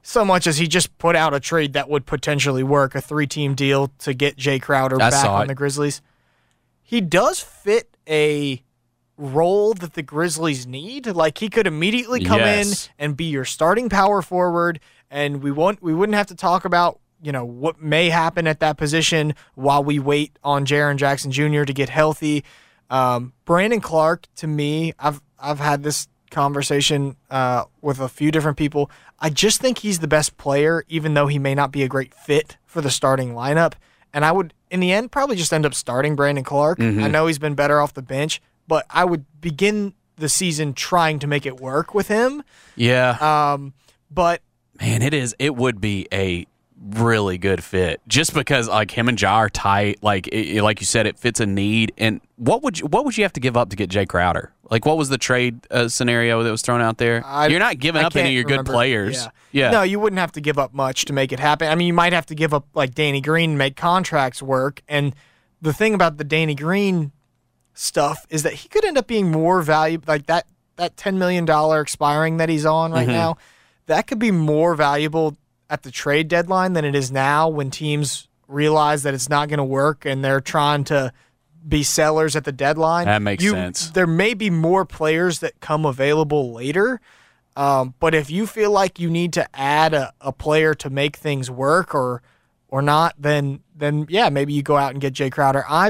so much as he just put out a trade that would potentially work, a 3-team deal to get Jay Crowder back on the Grizzlies. He does fit a role that the Grizzlies need. Like, he could immediately come in and be your starting power forward, and we wouldn't have to talk about what may happen at that position while we wait on Jaren Jackson Jr. to get healthy. Brandon Clark, to me, I've had this conversation with a few different people. I just think he's the best player, even though he may not be a great fit for the starting lineup. And I would, in the end, probably just end up starting Brandon Clark. I know he's been better off the bench, but I would begin the season trying to make it work with him. Yeah. But man, it would be a really good fit just because like him and Ja are tight. Like like you said, it fits a need. And what would you have to give up to get Jay Crowder? Like, what was the trade scenario that was thrown out there? You're not giving up any of your good players. Yeah. No, you wouldn't have to give up much to make it happen. I mean, you might have to give up like Danny Green and make contracts work. And the thing about the Danny Green stuff is that he could end up being more valuable. Like that $10 million expiring that he's on right now, that could be more valuable at the trade deadline than it is now, when teams realize that it's not going to work and they're trying to be sellers at the deadline. That makes sense. There may be more players that come available later, but if you feel like you need to add a player to make things work or not, then yeah, maybe you go out and get Jay Crowder. I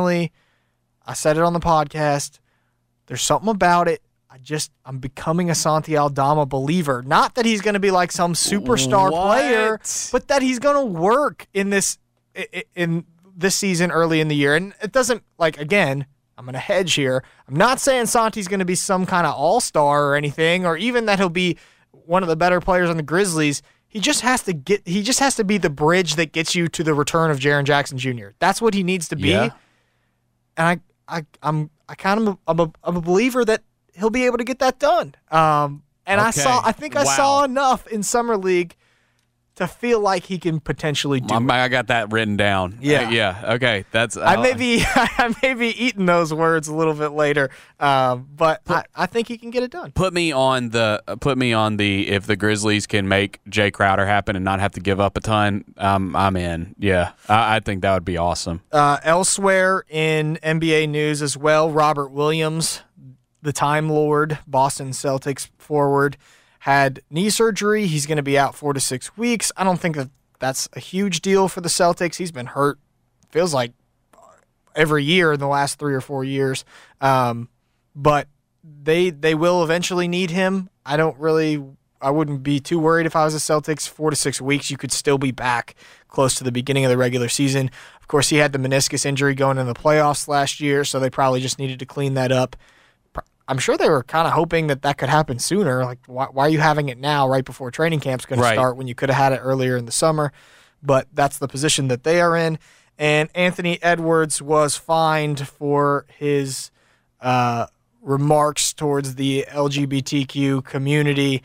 said it on the podcast, there's something about it. I'm becoming a Santi Aldama believer. Not that he's going to be like some superstar player, but that he's going to work in this season early in the year. And it doesn't, like, again, I'm going to hedge here. I'm not saying Santi's going to be some kind of all-star or anything, or even that he'll be one of the better players on the Grizzlies. He just has to be the bridge that gets you to the return of Jaren Jackson Jr. That's what he needs to be. Yeah. And I'm a believer that he'll be able to get that done. And I saw enough in Summer League to feel like he can potentially do it. I got that written down. Yeah. Okay. That's I may be eating those words a little bit later, but I think he can get it done. Put me on the if the Grizzlies can make Jay Crowder happen and not have to give up a ton, I'm in. Yeah, I think that would be awesome. Elsewhere in NBA news as well, Robert Williams, the Time Lord, Boston Celtics forward, had knee surgery. He's going to be out 4 to 6 weeks. I don't think that's a huge deal for the Celtics. He's been hurt, feels like, every year in the last 3 or 4 years. But they will eventually need him. I wouldn't be too worried if I was the Celtics. 4 to 6 weeks, you could still be back close to the beginning of the regular season. Of course, he had the meniscus injury going in the playoffs last year, so they probably just needed to clean that up. I'm sure they were kind of hoping that could happen sooner. Like, why are you having it now, right before training camp's going to start, when you could have had it earlier in the summer? But that's the position that they are in. And Anthony Edwards was fined for his remarks towards the LGBTQ community,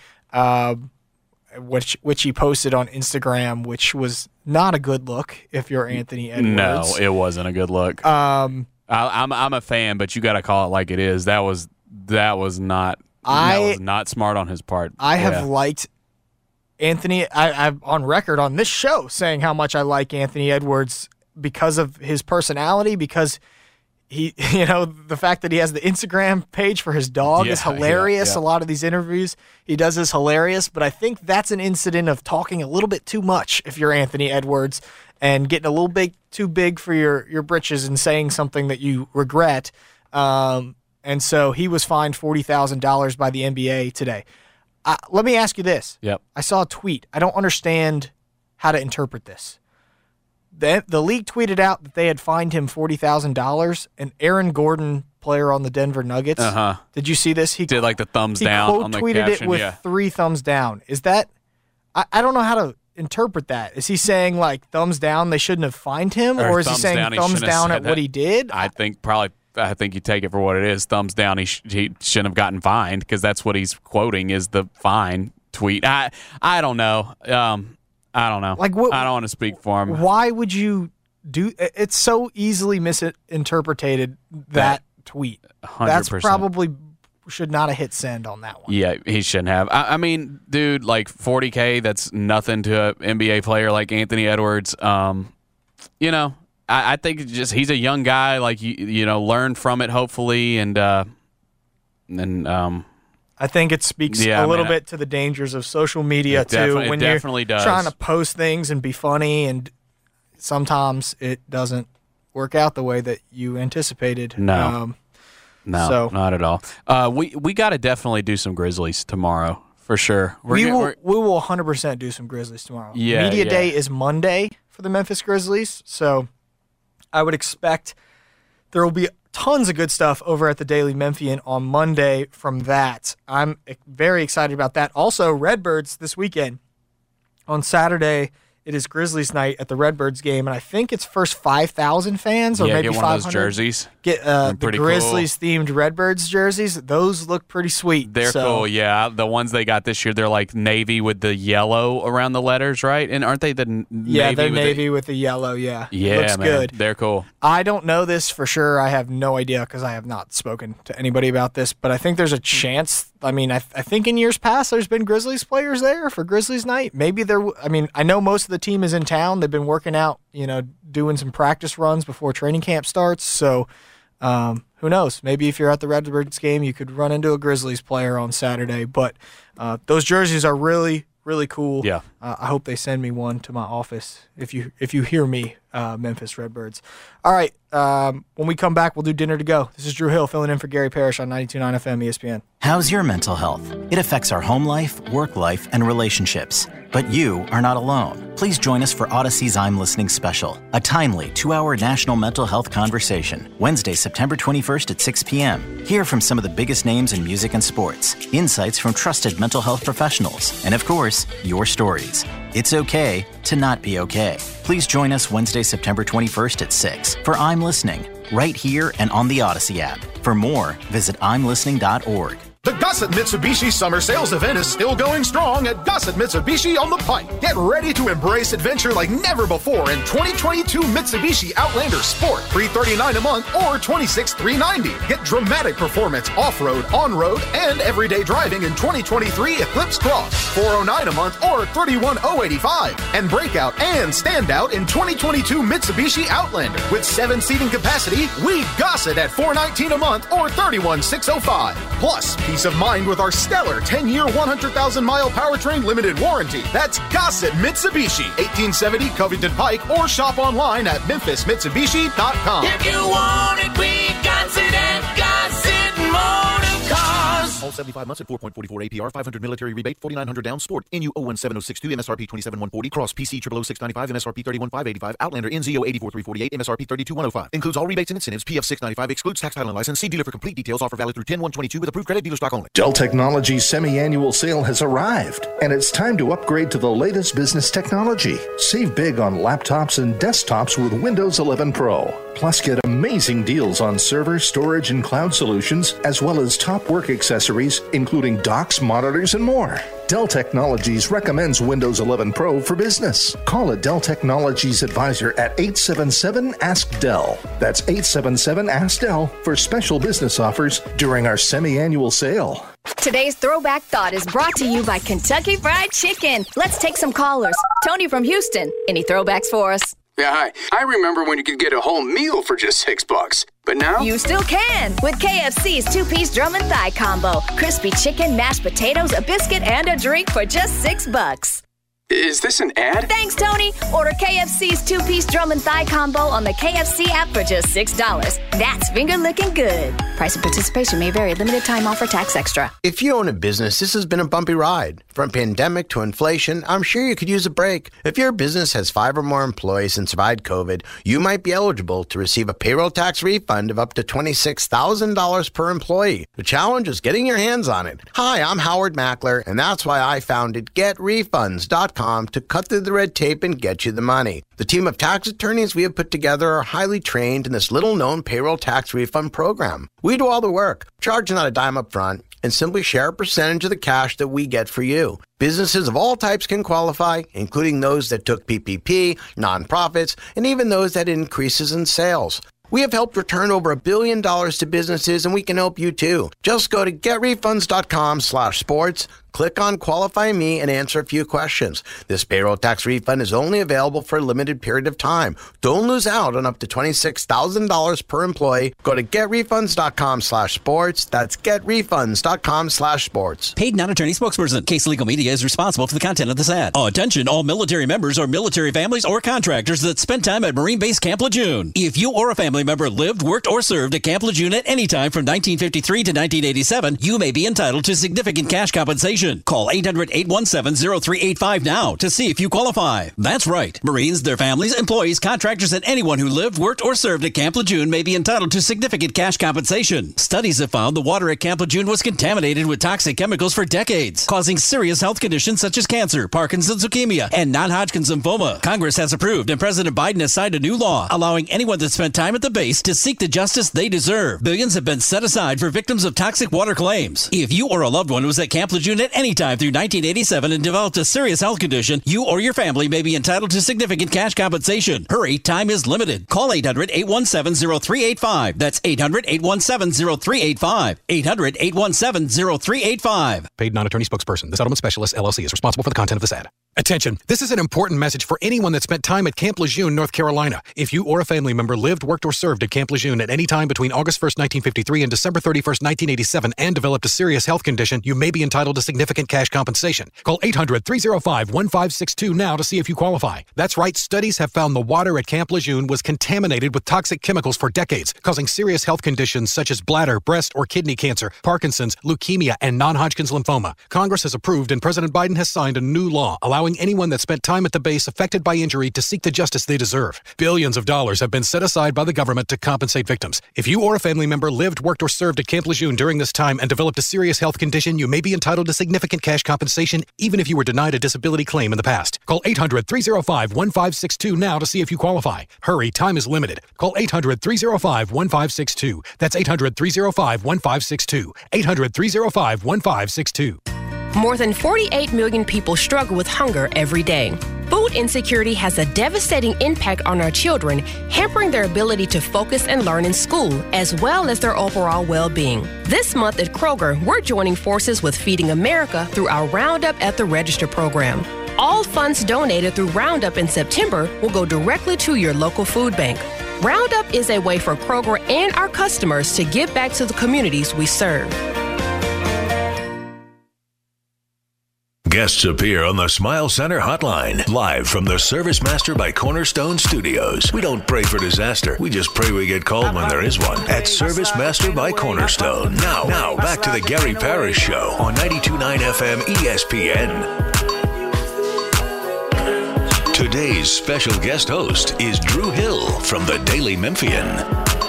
which he posted on Instagram, which was not a good look if you're Anthony Edwards. No, it wasn't a good look. I'm a fan, but you got to call it like it is. That was not smart on his part. I have liked Anthony. I'm on record on this show saying how much I like Anthony Edwards because of his personality, because he, the fact that he has the Instagram page for his dog is hilarious. A lot of these interviews he does is hilarious, but I think that's an incident of talking a little bit too much if you're Anthony Edwards and getting a little bit too big for your britches and saying something that you regret. And so he was fined $40,000 by the NBA today. Let me ask you this. Yep. I saw a tweet. I don't understand how to interpret this. The league tweeted out that they had fined him $40,000, and Aaron Gordon, player on the Denver Nuggets, did you see this? He did like the thumbs down on the caption. He quote tweeted it with 3 thumbs down. Is that – I don't know how to interpret that. Is he saying like thumbs down, they shouldn't have fined him, or is he saying thumbs down at what he did? I think you take it for what it is. Thumbs down, he shouldn't have gotten fined, because that's what he's quoting is the fine tweet. I don't know. I don't know. I don't want to speak for him. Why would you do – it's so easily misinterpreted, that tweet. 100%. That's probably should not have hit send on that one. Yeah, he shouldn't have. I mean, dude, like $40K, that's nothing to an NBA player like Anthony Edwards. You know, I think just he's a young guy. Like you know, learn from it hopefully, and I think it speaks a little bit to the dangers of social media too. When you're trying to post things and be funny, and sometimes it doesn't work out the way that you anticipated. No, not at all. We got to definitely do some Grizzlies tomorrow for sure. We will 100% do some Grizzlies tomorrow. Media Day is Monday for the Memphis Grizzlies, so I would expect there will be tons of good stuff over at the Daily Memphian on Monday from that. I'm very excited about that. Also, Redbirds this weekend. On Saturday, it is Grizzlies night at the Redbirds game, and I think it's first 5,000 fans or maybe 500. Get one of those jerseys. Get the Grizzlies-themed Redbirds jerseys. Those look pretty sweet. They're cool, yeah. The ones they got this year, they're like navy with the yellow around the letters, right? And aren't they the navy? They're navy with the yellow, yeah. Yeah, looks man. good. They're cool. I don't know this for sure. I have no idea because I have not spoken to anybody about this, but I think there's a chance. I mean, I think in years past there's been Grizzlies players there for Grizzlies night. Maybe I know most of the team is in town. They've been working out, doing some practice runs before training camp starts. So who knows? Maybe if you're at the Redbirds game, you could run into a Grizzlies player on Saturday. But those jerseys are really, really cool. Yeah. I hope they send me one to my office if you hear me, Memphis Redbirds. All right. When we come back, we'll do Dinner to Go. This is Drew Hill filling in for Gary Parrish on 92.9 FM ESPN. How's your mental health? It affects our home life, work life, and relationships. But you are not alone. Please join us for Odyssey's I'm Listening special, a timely 2-hour national mental health conversation, Wednesday, September 21st at 6 p.m. Hear from some of the biggest names in music and sports, insights from trusted mental health professionals, and of course, your stories. It's okay to not be okay. Please join us Wednesday, September 21st at 6 for I'm Listening, right here and on the Odyssey app. For more, visit imlistening.org. The Gossett Mitsubishi Summer Sales Event is still going strong at Gossett Mitsubishi on the Pike. Get ready to embrace adventure like never before in 2022 Mitsubishi Outlander Sport, $339 a month or $26,390. Get dramatic performance off-road, on-road, and everyday driving in 2023 Eclipse Cross, $409 a month or $31,085. And breakout and standout in 2022 Mitsubishi Outlander with 7 seating capacity. We Gossett at $419 a month or $31,605. Plus, peace of mind with our stellar 10-year, 100,000-mile powertrain limited warranty. That's Gossett Mitsubishi, 1870 Covington Pike, or shop online at memphismitsubishi.com. If you want it, we got it at Gossett Motor Cars. All 75 months at 4.44 APR, 500 military rebate, 4,900 down. Sport NU 017062, MSRP 27,140. Cross PC 00695, MSRP 31,585. Outlander NZO 84,348, MSRP 32,105. Includes all rebates and incentives. PF 695 excludes tax title and license. See dealer for complete details. Offer valid through 10/1/22 with approved credit dealer stock only. Dell Technologies semi-annual sale has arrived, and it's time to upgrade to the latest business technology. Save big on laptops and desktops with Windows 11 Pro. Plus, get amazing deals on server, storage, and cloud solutions, as well as top work accessories, including docks, monitors, and more. Dell Technologies recommends Windows 11 Pro for business. Call a Dell Technologies advisor at 877-ASK-DELL. That's 877-ASK-DELL for special business offers during our semi-annual sale. Today's Throwback Thought is brought to you by Kentucky Fried Chicken. Let's take some callers. Tony from Houston. Any throwbacks for us? Yeah, hi. I remember when you could get a whole meal for just $6. But now? You still can with KFC's 2-piece drum and thigh combo. Crispy chicken, mashed potatoes, a biscuit, and a drink for just $6. Is this an ad? Thanks, Tony. Order KFC's 2-piece drum and thigh combo on the KFC app for just $6. That's finger licking good. Price and participation may vary. Limited time offer. Tax extra. If you own a business, this has been a bumpy ride. From pandemic to inflation, I'm sure you could use a break. If your business has 5 or more employees and survived COVID, you might be eligible to receive a payroll tax refund of up to $26,000 per employee. The challenge is getting your hands on it. Hi, I'm Howard Mackler, and that's why I founded GetRefunds.com to cut through the red tape and get you the money. The team of tax attorneys we have put together are highly trained in this little-known payroll tax refund program. We do all the work, charge not a dime up front, and simply share a percentage of the cash that we get for you. Businesses of all types can qualify, including those that took PPP, nonprofits, and even those that had increases in sales. We have helped return over $1 billion to businesses, and we can help you too. Just go to getrefunds.com/sports. Click on Qualify Me and answer a few questions. This payroll tax refund is only available for a limited period of time. Don't lose out on up to $26,000 per employee. Go to getrefunds.com/sports. That's getrefunds.com/sports. Paid non-attorney spokesperson. Case Legal Media is responsible for the content of this ad. Attention, all military members or military families or contractors that spent time at Marine Base Camp Lejeune. If you or a family member lived, worked, or served at Camp Lejeune at any time from 1953 to 1987, you may be entitled to significant cash compensation. Call 800-817-0385 now to see if you qualify. That's right. Marines, their families, employees, contractors, and anyone who lived, worked, or served at Camp Lejeune may be entitled to significant cash compensation. Studies have found the water at Camp Lejeune was contaminated with toxic chemicals for decades, causing serious health conditions such as cancer, Parkinson's, leukemia, and non-Hodgkin's lymphoma. Congress has approved, and President Biden has signed a new law allowing anyone that spent time at the base to seek the justice they deserve. Billions have been set aside for victims of toxic water claims. If you or a loved one was at Camp Lejeune at any time through 1987 and developed a serious health condition, you or your family may be entitled to significant cash compensation. Hurry, time is limited. Call 800-817-0385. That's 800-817-0385. 800-817-0385. Paid non-attorney spokesperson. The Settlement Specialist, LLC, is responsible for the content of this ad. Attention, this is an important message for anyone that spent time at Camp Lejeune, North Carolina. If you or a family member lived, worked, or served at Camp Lejeune at any time between August 1st, 1953 and December 31st, 1987 and developed a serious health condition, you may be entitled to significant cash compensation. Call 800-305-1562 now to see if you qualify. That's right, studies have found the water at Camp Lejeune was contaminated with toxic chemicals for decades, causing serious health conditions such as bladder, breast, or kidney cancer, Parkinson's, leukemia, and non-Hodgkin's lymphoma. Congress has approved and President Biden has signed a new law allowing anyone that spent time at the base affected by injury to seek the justice they deserve. Billions of dollars have been set aside by the government to compensate victims. If you or a family member lived, worked, or served at Camp Lejeune during this time and developed a serious health condition, you may be entitled to significant cash compensation even if you were denied a disability claim in the past. Call 800-305-1562 now to see if you qualify. Hurry, time is limited. Call 800-305-1562. That's 800-305-1562. 800-305-1562. More than 48 million people struggle with hunger every day. Food insecurity has a devastating impact on our children, hampering their ability to focus and learn in school, as well as their overall well-being. This month at Kroger, we're joining forces with Feeding America through our Roundup at the Register program. All funds donated through Roundup in September will go directly to your local food bank. Roundup is a way for Kroger and our customers to give back to the communities we serve. Guests appear on the Smile Center hotline, live from the Service Master by Cornerstone Studios. We don't pray for disaster. We just pray we get called when there is one at Service Master by Cornerstone. Now, back to the Gary Parrish Show on 92.9 FM ESPN. Today's special guest host is Drew Hill from the Daily Memphian.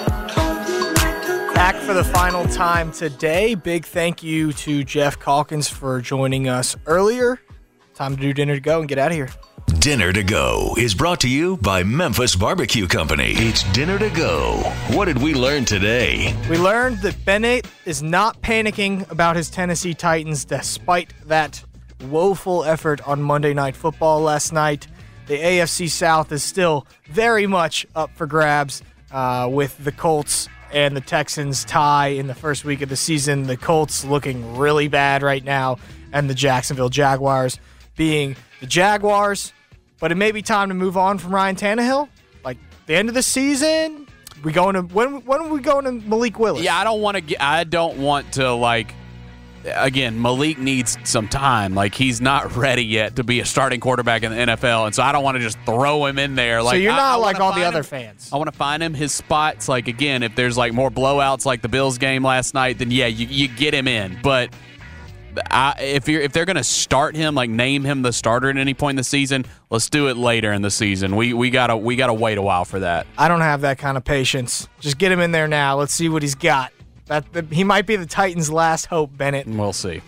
Back for the final time today. Big thank you to Jeff Calkins for joining us earlier. Time to do Dinner to Go and get out of here. Dinner to Go is brought to you by Memphis Barbecue Company. It's Dinner to Go. What did we learn today? We learned that Bennett is not panicking about his Tennessee Titans despite that woeful effort on Monday Night Football last night. The AFC South is still very much up for grabs with the Colts and the Texans tie in the first week of the season. The Colts looking really bad right now, and the Jacksonville Jaguars being the Jaguars. But it may be time to move on from Ryan Tannehill. Like the end of the season, we going to when are we going to Malik Willis? Yeah, I don't want to like. Again, Malik needs some time. Like, he's not ready yet to be a starting quarterback in the NFL, and so I don't want to just throw him in there. Like, so you're not like all the other him, fans. I want to find him his spots. Like, again, if there's, like, more blowouts like the Bills game last night, then, yeah, you get him in. But if they're going to start him, like, name him the starter at any point in the season, let's do it later in the season. We gotta wait a while for that. I don't have that kind of patience. Just get him in there now. Let's see what he's got. He might be the Titans' last hope, Bennett. We'll see.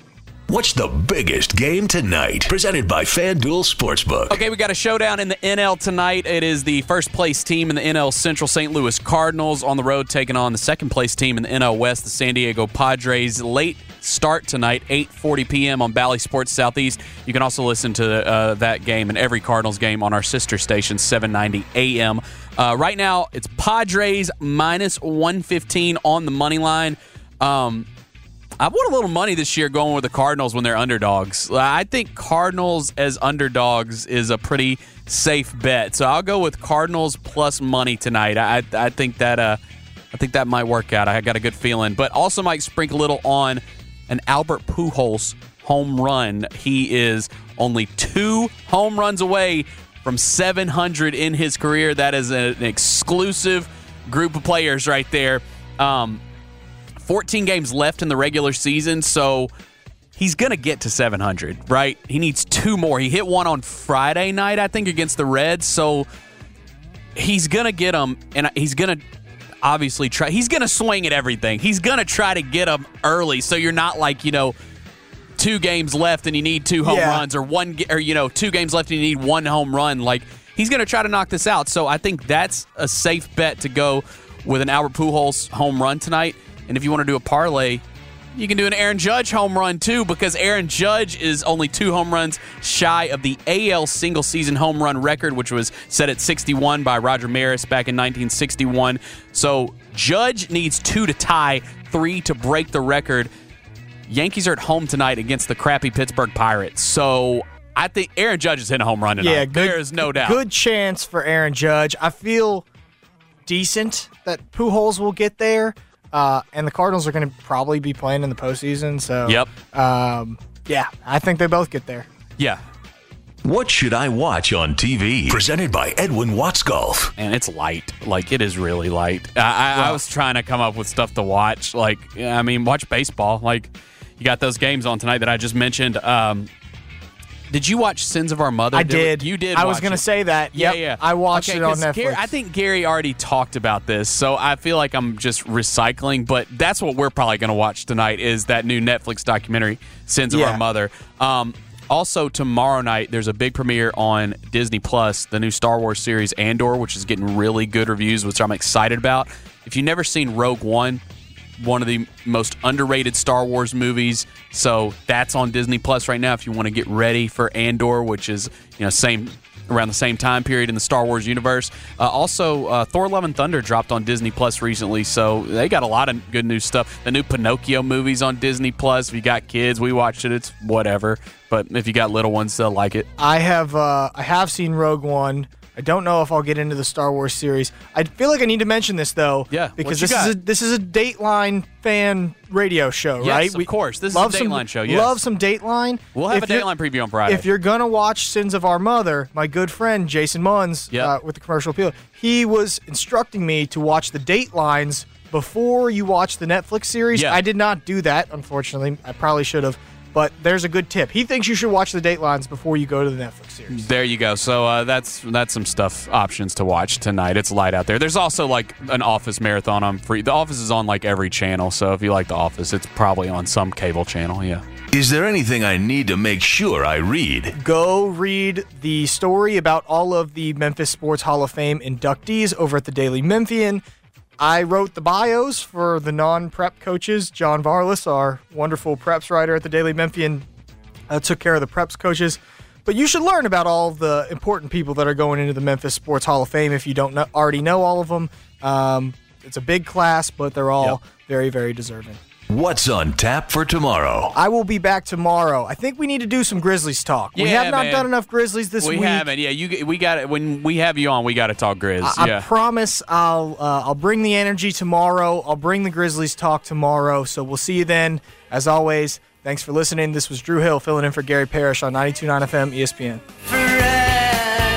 What's the biggest game tonight? Presented by FanDuel Sportsbook. Okay, we got a showdown in the NL tonight. It is the first-place team in the NL Central, St. Louis Cardinals, on the road taking on the second-place team in the NL West, the San Diego Padres. Late start tonight, 8:40 p.m. on Bally Sports Southeast. You can also listen to that game and every Cardinals game on our sister station, 790 a.m. Right now, it's Padres minus 115 on the money line. I won a little money this year going with the Cardinals when they're underdogs. I think Cardinals as underdogs is a pretty safe bet. So I'll go with Cardinals plus money tonight. I think that might work out. I got a good feeling. But also might sprinkle a little on an Albert Pujols home run. He is only 2 home runs away from 700 in his career. That is an exclusive group of players right there. 14 games left in the regular season, so he's going to get to 700, right? He needs 2 more. He hit one on Friday night, I think, against the Reds, so he's going to get them, and he's going to obviously try. He's going to swing at everything. He's going to try to get them early, so you're not like, 2 games left and you need 2 home runs, or 2 games left and you need 1 home run. Like, he's going to try to knock this out, so I think that's a safe bet to go with an Albert Pujols home run tonight. And if you want to do a parlay, you can do an Aaron Judge home run too, because Aaron Judge is only 2 home runs shy of the AL single-season home run record, which was set at 61 by Roger Maris back in 1961. So Judge needs 2 to tie, 3 to break the record. Yankees are at home tonight against the crappy Pittsburgh Pirates. So I think Aaron Judge is hitting a home run tonight. Yeah, there is no doubt. Good chance for Aaron Judge. I feel decent that Pujols will get there. And the Cardinals are going to probably be playing in the postseason. So, yep. Yeah, I think they both get there. Yeah. What should I watch on TV? Presented by Edwin Watts Golf. And it's light. Like, it is really light. I was trying to come up with stuff to watch. Like, watch baseball. Like, you got those games on tonight that I just mentioned. Did you watch Sins of Our Mother? I did. You did. I was going to say that. Yep. Yeah. I watched it on Netflix. I think Gary already talked about this, so I feel like I'm just recycling. But that's what we're probably going to watch tonight is that new Netflix documentary, Sins of Our Mother. Also, tomorrow night, there's a big premiere on Disney Plus, the new Star Wars series Andor, which is getting really good reviews, which I'm excited about. If you've never seen Rogue One, one of the most underrated Star Wars movies. So that's on Disney Plus right now if you want to get ready for Andor, which is around the same time period in the Star Wars universe. Also, Thor: Love and Thunder dropped on Disney Plus recently, so they got a lot of good new stuff. The new Pinocchio movie's on Disney Plus. If you got kids, we watched it. It's whatever. But if you got little ones, they'll like it. I have seen Rogue One. I don't know if I'll get into the Star Wars series. I feel like I need to mention this, though. Yeah, because this is a Dateline fan radio show, right? Yes, of course. This is a Dateline show, yes. Love some Dateline. We'll have a Dateline preview on Friday. If you're going to watch Sins of Our Mother, my good friend Jason Munns with the Commercial Appeal, he was instructing me to watch the Datelines before you watch the Netflix series. Yeah. I did not do that, unfortunately. I probably should have. But there's a good tip. He thinks you should watch the Datelines before you go to the Netflix series. There you go. So that's some options to watch tonight. It's light out there. There's also like an Office marathon on free. The Office is on like every channel. So if you like The Office, it's probably on some cable channel. Yeah. Is there anything I need to make sure I read? Go read the story about all of the Memphis Sports Hall of Fame inductees over at the Daily Memphian. I wrote the bios for the non-prep coaches. John Varlas, our wonderful preps writer at the Daily Memphian, took care of the preps coaches. But you should learn about all of the important people that are going into the Memphis Sports Hall of Fame if you don't already know all of them. It's a big class, but they're all very, very deserving. What's on tap for tomorrow? I will be back tomorrow. I think we need to do some Grizzlies talk. We have not done enough Grizzlies this week. We haven't. Yeah, we got it. When we have you on, we got to talk Grizz. I promise I'll bring the energy tomorrow. I'll bring the Grizzlies talk tomorrow. So we'll see you then. As always, thanks for listening. This was Drew Hill filling in for Gary Parrish on 92.9 FM ESPN. Friends.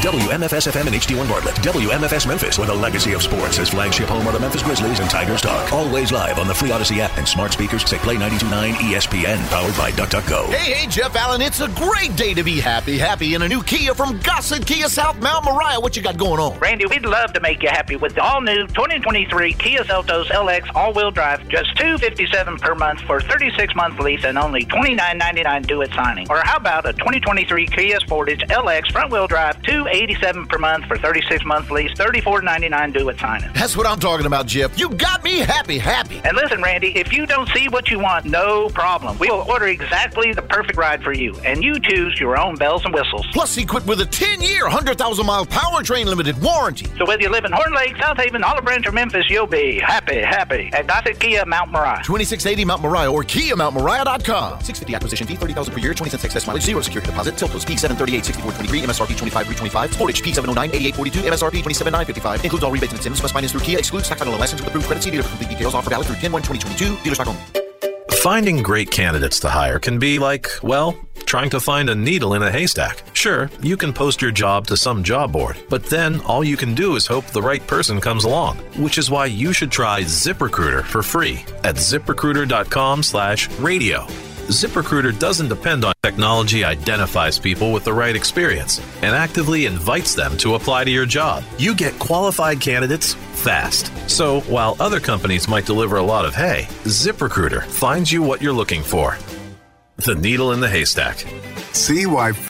WMFS-FM and HD1 Bartlett. WMFS Memphis, where the legacy of sports is flagship home of the Memphis Grizzlies and Tigers talk. Always live on the free Odyssey app and smart speakers. Say Play 92.9 ESPN, powered by DuckDuckGo. Hey, Jeff Allen, it's a great day to be happy in a new Kia from Gossett Kia South Mount Moriah. What you got going on? Randy, we'd love to make you happy with the all-new 2023 Kia Seltos LX all-wheel drive. Just $257 per month for 36-month lease and only $29.99 due at signing. Or how about a 2023 Kia Sportage LX front-wheel drive, $287 per month for 36-month lease, $34.99 due at signing. That's what I'm talking about, Jeff. You got me happy. And listen, Randy, if you don't see what you want, no problem. We will order exactly the perfect ride for you, and you choose your own bells and whistles. Plus, equipped with a 10-year, 100,000-mile powertrain limited warranty. So whether you live in Horn Lake, South Haven, Olive Branch, or Memphis, you'll be happy at Gossett Kia Mount Moriah. 2680 Mount Moriah or KiaMountMoriah.com. $650 acquisition fee, $30,000 per year, 20 cents excess mileage, 0 security deposit. Tiltos P738 6423, MSRP 25 Sportage P709 8842, MSRP 27955. Includes all rebates and incentives. Must finance through Kia. Excludes tax final license with approved credit. See dealer for complete details. Offer valid through 10/1/2022. Dealer stock only. Finding great candidates to hire can be like, well, trying to find a needle in a haystack. Sure, you can post your job to some job board, but then all you can do is hope the right person comes along, which is why you should try ZipRecruiter for free at ZipRecruiter.com/radio. ZipRecruiter doesn't depend on technology, identifies people with the right experience, and actively invites them to apply to your job. You get qualified candidates fast. So while other companies might deliver a lot of hay, ZipRecruiter finds you what you're looking for. The needle in the haystack. See why